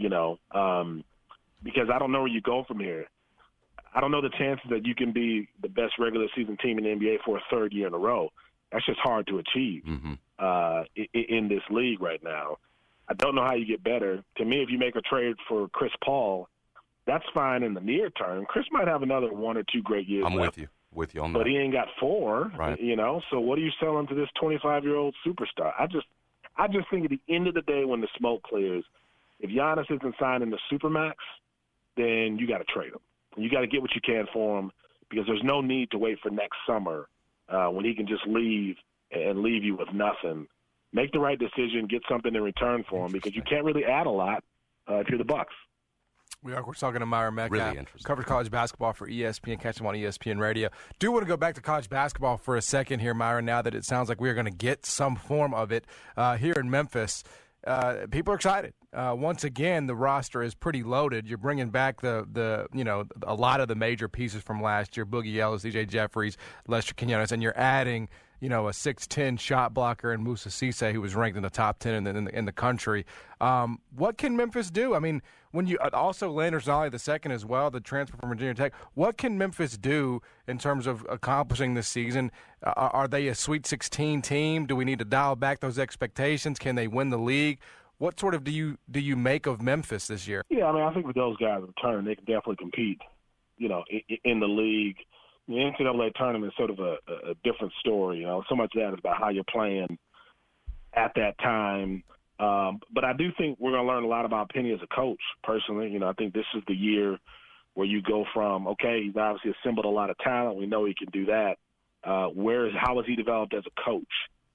Because I don't know where you go from here. I don't know the chances that you can be the best regular season team in the NBA for a third year in a row. That's just hard to achieve in this league right now. I don't know how you get better. To me, if you make a trade for Chris Paul, that's fine in the near term. Chris might have another 1 or 2 great years I'm left. with you. With you on but that. he ain't got 4. Right. You know, so what are you selling to this 25-year-old superstar? I just think at the end of the day, when the smoke clears, if Giannis isn't signing the Supermax, then you got to trade him. You got to get what you can for him, because there's no need to wait for next summer when he can just leave and leave you with nothing. Make the right decision, get something in return for him, because you can't really add a lot if you're the Bucks. We're talking to Myron Metcalf. Really interesting. Covers college basketball for ESPN. Catch him on ESPN Radio. Do want to go back to college basketball for a second here, Myron, now that it sounds like we're going to get some form of it here in Memphis. People are excited. Once again, the roster is pretty loaded. You're bringing back the a lot of the major pieces from last year: Boogie Ellis, DJ Jeffries, Lester Quinones, and you're adding a 6'10" shot blocker in Moussa Cisse, who was ranked in the top 10 in the country. What can Memphis do? I mean, when you also Landers Zolli II as well, the transfer from Virginia Tech. What can Memphis do in terms of accomplishing this season? Are they a Sweet 16 team? Do we need to dial back those expectations? Can they win the league? What sort of do you make of Memphis this year? Yeah, I mean, I think with those guys return, they can definitely compete, in the league. The NCAA tournament is sort of a different story. So much of that is about how you're playing at that time. But I do think we're going to learn a lot about Penny as a coach, personally. I think this is the year where you go from, okay, he's obviously assembled a lot of talent. We know he can do that. How has he developed as a coach,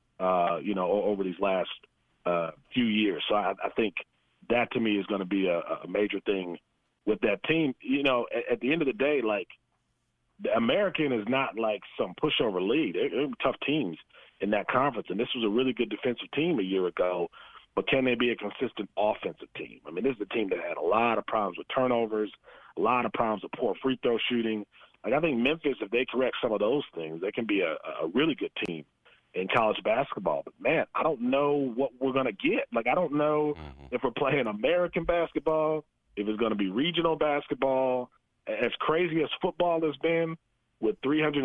over these last few years? So I think that, to me, is going to be a major thing with that team. At the end of the day, like, the American is not like some pushover league. They're tough teams in that conference, and this was a really good defensive team a year ago. But can they be a consistent offensive team? I mean, this is a team that had a lot of problems with turnovers, a lot of problems with poor free throw shooting. Like, I think Memphis, if they correct some of those things, they can be a really good team in college basketball. But, man, I don't know what we're going to get. Like, I don't know if we're playing American basketball, if it's going to be regional basketball. As crazy as football has been with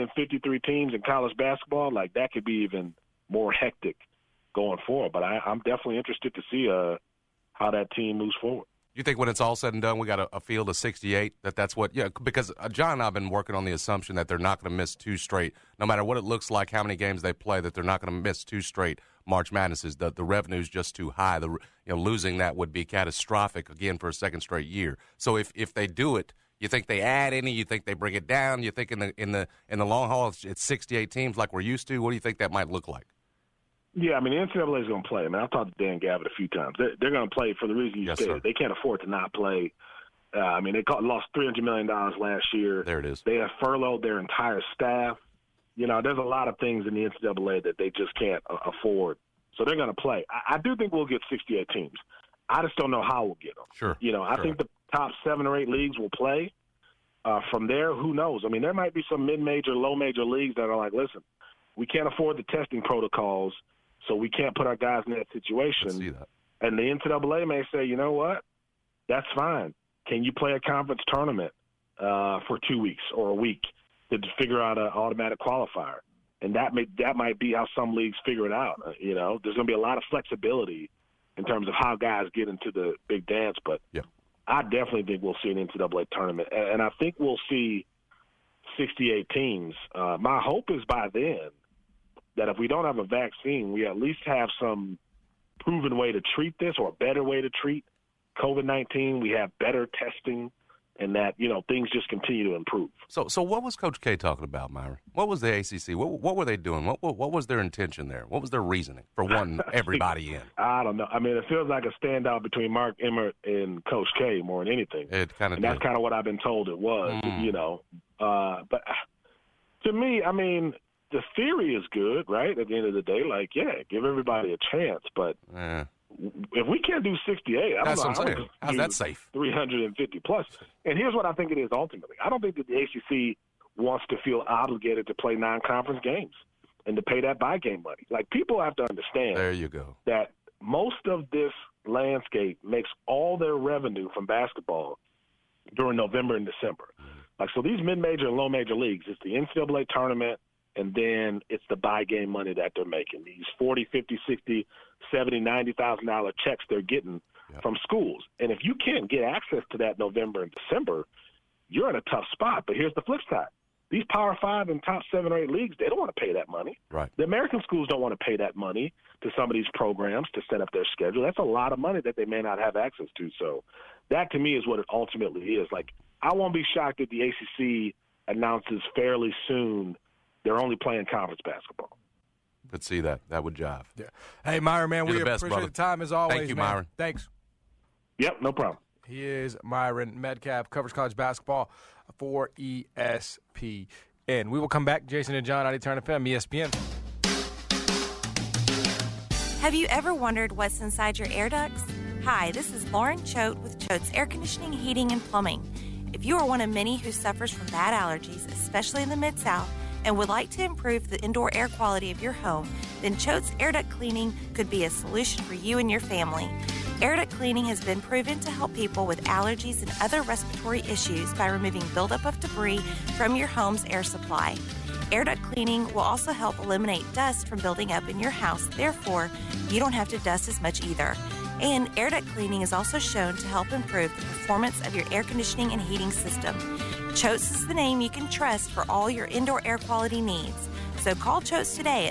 353 teams in college basketball, like, that could be even more hectic going forward. But I'm definitely interested to see how that team moves forward. You think when it's all said and done, we got a field of 68, that's what – yeah, because John and I have been working on the assumption that they're not going to miss 2 straight, no matter what it looks like, how many games they play, that they're not going to miss 2 straight March Madnesses. The revenue's just too high. Losing that would be catastrophic, again, for a second straight year. So if they do it, you think they add any? You think they bring it down? You think in the long haul it's 68 teams like we're used to? What do you think that might look like? Yeah, I mean, the NCAA is going to play. I mean, I've talked to Dan Gavitt a few times. They're going to play for the reason you stated. They can't afford to not play. I mean, they lost $300 million last year. There it is. They have furloughed their entire staff. There's a lot of things in the NCAA that they just can't afford. So they're going to play. I do think we'll get 68 teams. I just don't know how we'll get them. Sure. I think the top 7 or 8 leagues will play. From there, who knows? I mean, there might be some mid-major, low-major leagues that are like, listen, we can't afford the testing protocols, so we can't put our guys in that situation. See that. And the NCAA may say, you know what? That's fine. Can you play a conference tournament for 2 weeks or a week to figure out an automatic qualifier? And that might be how some leagues figure it out. There's going to be a lot of flexibility in terms of how guys get into the big dance. But I definitely think we'll see an NCAA tournament. And I think we'll see 68 teams. My hope is by then that if we don't have a vaccine, we at least have some proven way to treat this, or a better way to treat COVID-19. We have better testing, and that, things just continue to improve. So what was Coach K talking about, Myron? What was the ACC? What were they doing? What was their intention there? What was their reasoning for wanting everybody in? I don't know. I mean, it feels like a standout between Mark Emmert and Coach K more than anything. It kind of, and that's kind of what I've been told it was. But to me, I mean, the theory is good, right? At the end of the day, like, give everybody a chance. But if we can't do 68, I don't know how's that safe? 350 plus. And here's what I think it is ultimately. I don't think that the ACC wants to feel obligated to play non-conference games and to pay that buy game money. Like, people have to understand. There you go. That most of this landscape makes all their revenue from basketball during November and December. Like, so these mid-major and low-major leagues, it's the NCAA tournament, and then it's the buy game money that they're making. These $40, $50, $60, $70, $90,000 checks they're getting from schools. And if you can't get access to that November and December, you're in a tough spot. But here's the flip side. These Power 5 and top 7 or 8 leagues, they don't want to pay that money. Right. The American schools don't want to pay that money to some of these programs to set up their schedule. That's a lot of money that they may not have access to. So that, to me, is what it ultimately is. Like, I won't be shocked if the ACC announces fairly soon they're only playing conference basketball. Could see that. That would jive. Yeah. Hey, Myron, man, we appreciate the time as always. Thank you, man. Myron. Thanks. Yep, no problem. He is Myron Metcalf, covers college basketball for ESPN. We will come back. Jason and John, 92.9 FM, ESPN. Have you ever wondered what's inside your air ducts? Hi, this is Lauren Choate with Choate's Air Conditioning, Heating, and Plumbing. If you are one of many who suffers from bad allergies, especially in the Mid-South, and would like to improve the indoor air quality of your home, then Choate's Air Duct Cleaning could be a solution for you and your family. Air duct cleaning has been proven to help people with allergies and other respiratory issues by removing buildup of debris from your home's air supply. Air duct cleaning will also help eliminate dust from building up in your house. Therefore, you don't have to dust as much either. And air duct cleaning is also shown to help improve the performance of your air conditioning and heating system. Choates is the name you can trust for all your indoor air quality needs. So call Choates today at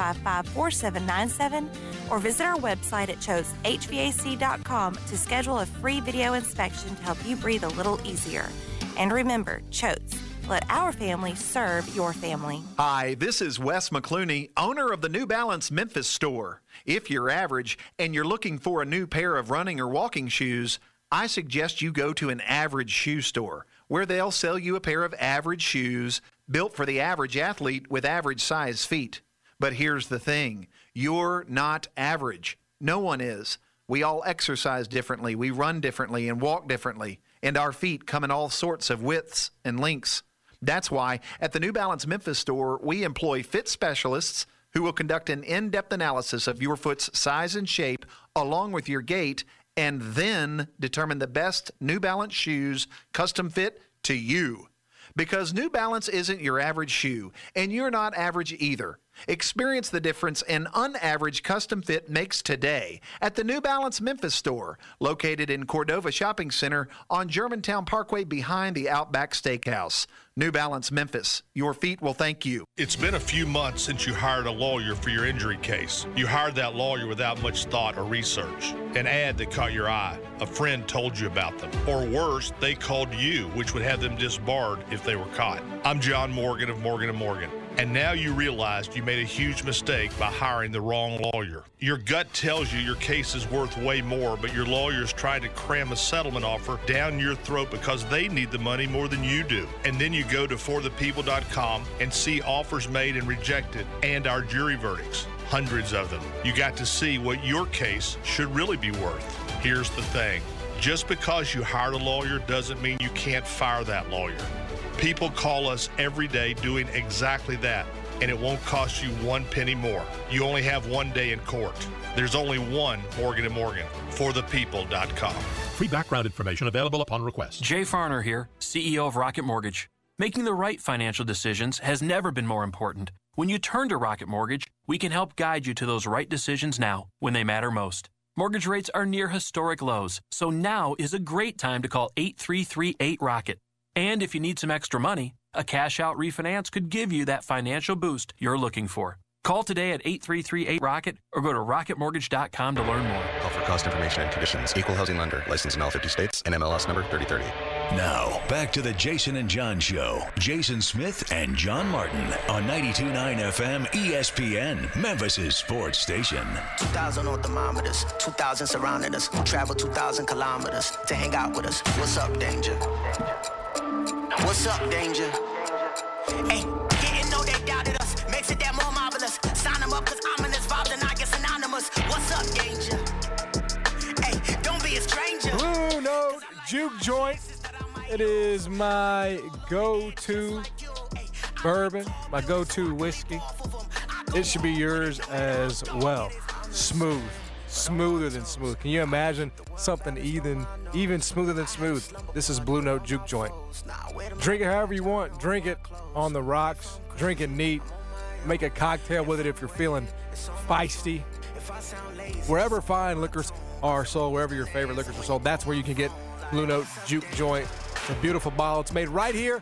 755-4797 or visit our website at choateshvac.com to schedule a free video inspection to help you breathe a little easier. And remember, Choates, let our family serve your family. Hi, this is Wes McClooney, owner of the New Balance Memphis store. If you're average and you're looking for a new pair of running or walking shoes, I suggest you go to an Average shoe store, where they'll sell you a pair of average shoes built for the average athlete with average size feet. But here's the thing, you're not average. No one is. We all exercise differently, we run differently and walk differently, and our feet come in all sorts of widths and lengths. That's why at the New Balance Memphis store, we employ fit specialists who will conduct an in-depth analysis of your foot's size and shape along with your gait, and then determine the best New Balance shoes custom fit to you. Because New Balance isn't your average shoe, and you're not average either. Experience the difference an unaverage custom fit makes today at the New Balance Memphis store, located in Cordova Shopping Center on Germantown Parkway behind the Outback Steakhouse. New Balance Memphis, your feet will thank you. It's been a few months since you hired a lawyer for your injury case. You hired that lawyer without much thought or research. An ad that caught your eye. A friend told you about them. Or worse, they called you, which would have them disbarred if they were caught. I'm John Morgan of Morgan & Morgan. And now you realized you made a huge mistake by hiring the wrong lawyer. Your gut tells you your case is worth way more, but your lawyer's trying to cram a settlement offer down your throat because they need the money more than you do. And then you go to forthepeople.com and see offers made and rejected and our jury verdicts. Hundreds of them. You got to see what your case should really be worth. Here's the thing. Just because you hired a lawyer doesn't mean you can't fire that lawyer. People call us every day doing exactly that, and it won't cost you one penny more. You only have one day in court. There's only one Morgan & Morgan. forthepeople.com. Free background information available upon request. Jay Farner here, CEO of Rocket Mortgage. Making the right financial decisions has never been more important. When you turn to Rocket Mortgage, we can help guide you to those right decisions now, when they matter most. Mortgage rates are near historic lows, so now is a great time to call 8338-ROCKET. And if you need some extra money, a cash-out refinance could give you that financial boost you're looking for. Call today at 8338-ROCKET or go to rocketmortgage.com to learn more. Call for cost information and conditions. Equal housing lender. Licensed in all 50 states. NMLS number 3030. Now, back to the Jason and John Show. Jason Smith and John Martin on 92.9 FM ESPN, Memphis' sports station. 2,000 on thermometers, 2,000 surrounding us. Travel 2,000 kilometers to hang out with us. What's up, danger? What's up, danger? Hey, didn't know they doubted us. Makes it that more marvelous. Sign them up, cause ominous vibes and I get synonymous. What's up, danger? Hey, don't be a stranger. Blue Note Juke Joint. It is my go-to bourbon, my go-to whiskey. It should be yours as well. Smooth. Smoother than smooth. Can you imagine something even smoother than smooth? This is Blue Note Juke Joint. Drink it however you want. Drink it on the rocks. Drink it neat. Make a cocktail with it if you're feeling feisty. Wherever fine liquors are sold, wherever your favorite liquors are sold, that's where you can get Blue Note Juke Joint. It's a beautiful bottle. It's made right here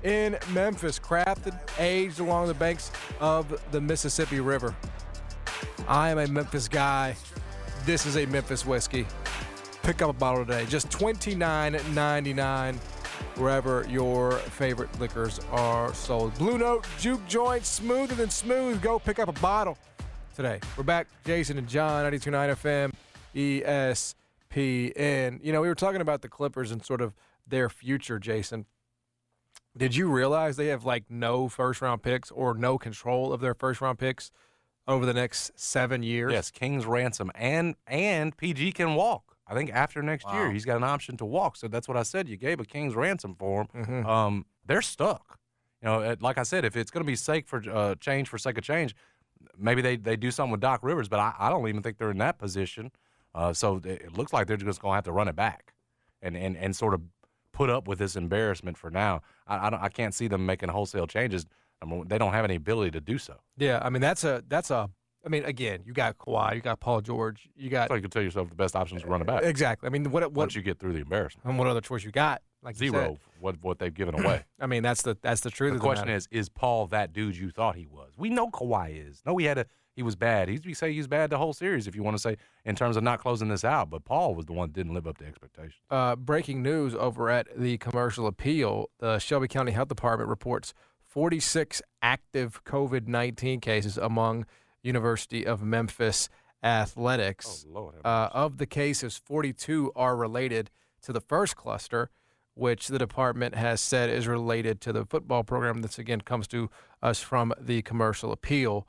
in Memphis, crafted, aged along the banks of the Mississippi River. I am a Memphis guy. This is a Memphis whiskey. Pick up a bottle today. Just $29.99 wherever your favorite liquors are sold. Blue Note Juke Joint, smoother than smooth. Go pick up a bottle today. We're back. Jason and John, 92.9 FM, ESPN. You know, we were talking about the Clippers and sort of their future, Jason. Did you realize they have, like, no first-round picks or no control of their first-round picks over the next 7 years? Yes, King's ransom. And PG can walk. I think after next year, he's got an option to walk. So that's what I said. You gave a King's ransom for him. Mm-hmm. They're stuck. You know, like I said, if it's going to be sake for change for sake of change, maybe they do something with Doc Rivers, but I don't even think they're in that position. So it looks like they're just going to have to run it back and sort of put up with this embarrassment for now. I can't see them making wholesale changes. I mean, they don't have any ability to do so. Yeah, I mean, that's a I mean, again, you got Kawhi, you got Paul George, you got. So you can tell yourself the best option is to run it back. Exactly. I mean, what once you get through the embarrassment, and what other choice you got? Like zero. What they've given away. I mean, that's the truth. The question is Paul that dude you thought he was? We know Kawhi is. No, he was bad. We say he's bad the whole series. If you want to say in terms of not closing this out, but Paul was the one that didn't live up to expectations. Breaking news over at the Commercial Appeal: the Shelby County Health Department reports 46 active COVID-19 cases among University of Memphis athletics. Oh, Lord. Of the cases, 42 are related to the first cluster, which the department has said is related to the football program. This, again, comes to us from the Commercial Appeal.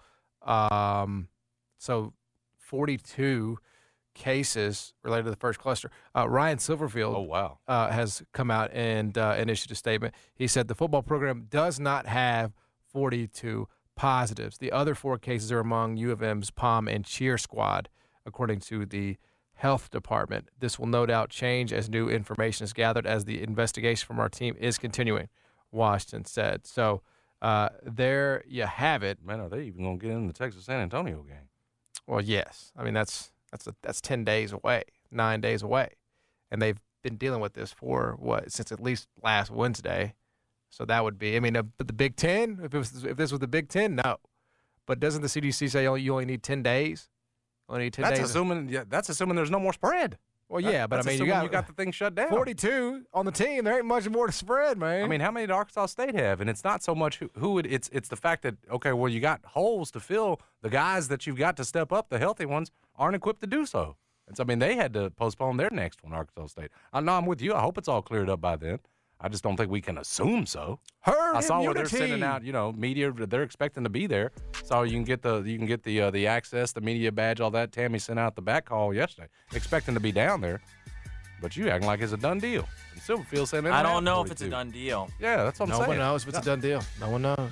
So 42 cases related to the first cluster. Ryan Silverfield has come out and issued a statement. He said the football program does not have 42 positives. The other 4 cases are among U of M's Pom and Cheer squad, according to the health department. This will no doubt change as new information is gathered as the investigation from our team is continuing, Washington said. So there you have it. Man, are they even going to get in the Texas-San Antonio game? Well, yes. I mean, that's 10 days away, 9 days away. And they've been dealing with this for, since at least last Wednesday. So that would be, I mean, but the Big Ten, if this was the Big Ten, no. But doesn't the CDC say you only need 10 days? Only need 10 days. That's assuming there's no more spread. Well, yeah, but I mean, you got the thing shut down. 42 on the team. There ain't much more to spread, man. I mean, how many did Arkansas State have? And it's not so much it's the fact that, okay, well, you got holes to fill. The guys that you've got to step up, the healthy ones, aren't equipped to do so. And so, I mean, they had to postpone their next one, Arkansas State. I know I'm with you. I hope it's all cleared up by then. I just don't think we can assume so. Herd I saw immunity. where they're sending out, media. They're expecting to be there. So you can get the access, the media badge, all that. Tammy sent out the back call yesterday, expecting to be down there. But you acting like it's a done deal. And Silverfield saying I don't know if it's a done deal. Yeah, that's what I'm saying. No one knows if it's a done deal. No one knows.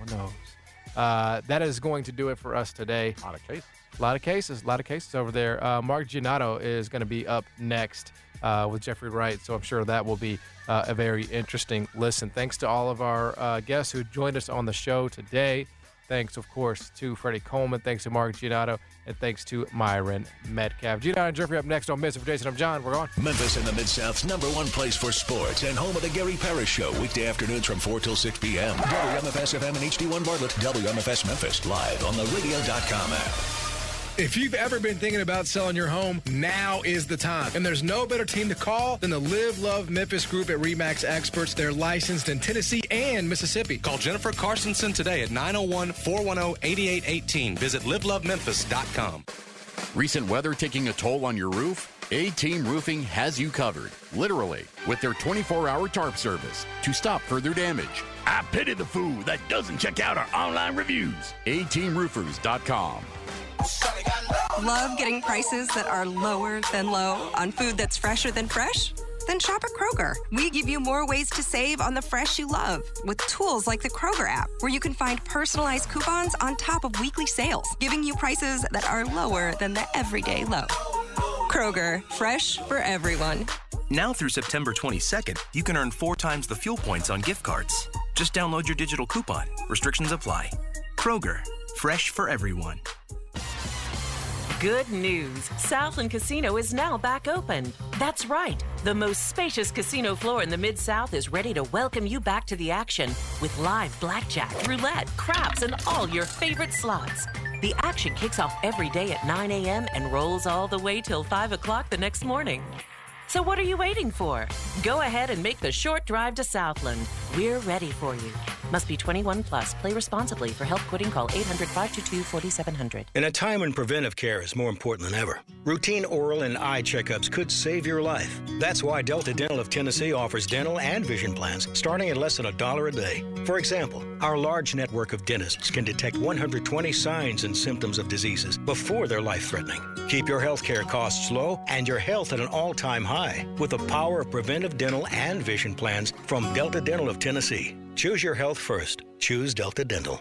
That is going to do it for us today. A lot of cases over there. Mark Giannotto is going to be up next with Jeffrey Wright, so I'm sure that will be a very interesting listen. Thanks to all of our guests who joined us on the show today. Thanks, of course, to Freddie Coleman. Thanks to Mark Giannotto. And thanks to Myron Metcalf. Giannotto and Jeffrey up next on Miss. For Jason, I'm John. We're on. Memphis and the Mid-South's #1 place for sports and home of the Gary Parrish Show. Weekday afternoons from 4 till 6 p.m. WMFS-FM and HD1 Bartlett. WMFS Memphis. Live on the radio.com app. If you've ever been thinking about selling your home, now is the time. And there's no better team to call than the Live Love Memphis group at RE/MAX Experts. They're licensed in Tennessee and Mississippi. Call Jennifer Carsonson today at 901-410-8818. Visit livelovememphis.com. Recent weather taking a toll on your roof? A-Team Roofing has you covered, literally, with their 24-hour tarp service to stop further damage. I pity the fool that doesn't check out our online reviews. A-TeamRoofers.com. Love getting prices that are lower than low on food that's fresher than fresh? Then shop at Kroger. We give you more ways to save on the fresh you love with tools like the Kroger app, where you can find personalized coupons on top of weekly sales, giving you prices that are lower than the everyday low. Kroger, fresh for everyone. Now through September 22nd, you can earn 4 times the fuel points on gift cards. Just download your digital coupon. Restrictions apply. Kroger, fresh for everyone. Good news. Southland Casino is now back open. That's right. The most spacious casino floor in the Mid-South is ready to welcome you back to the action with live blackjack, roulette, craps, and all your favorite slots. The action kicks off every day at 9 a.m. and rolls all the way till 5 o'clock the next morning. So what are you waiting for? Go ahead and make the short drive to Southland. We're ready for you. Must be 21 plus. Play responsibly. For help quitting, call 800-522-4700. In a time when preventive care is more important than ever, routine oral and eye checkups could save your life. That's why Delta Dental of Tennessee offers dental and vision plans starting at less than $1 a day. For example, our large network of dentists can detect 120 signs and symptoms of diseases before they're life-threatening. Keep your health care costs low and your health at an all-time high with the power of preventive dental and vision plans from Delta Dental of Tennessee. Choose your health first. Choose Delta Dental.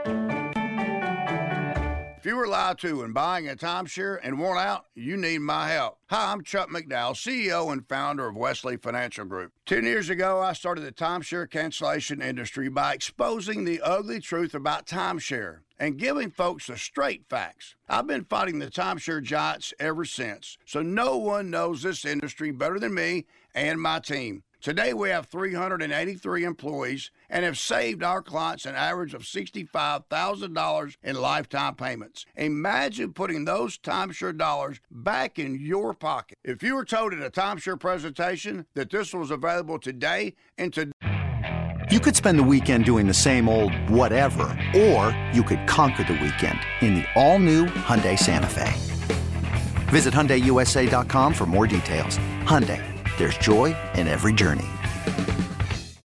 If you were lied to when buying a timeshare and want out, you need my help. Hi, I'm Chuck McDowell, CEO and founder of Wesley Financial Group. 10 years ago, I started the timeshare cancellation industry by exposing the ugly truth about timeshare and giving folks the straight facts. I've been fighting the timeshare giants ever since, so no one knows this industry better than me and my team. Today, we have 383 employees and have saved our clients an average of $65,000 in lifetime payments. Imagine putting those timeshare dollars back in your pocket. If you were told at a timeshare presentation that this was available today and today, you could spend the weekend doing the same old whatever, or you could conquer the weekend in the all-new Hyundai Santa Fe. Visit HyundaiUSA.com for more details. Hyundai. There's joy in every journey.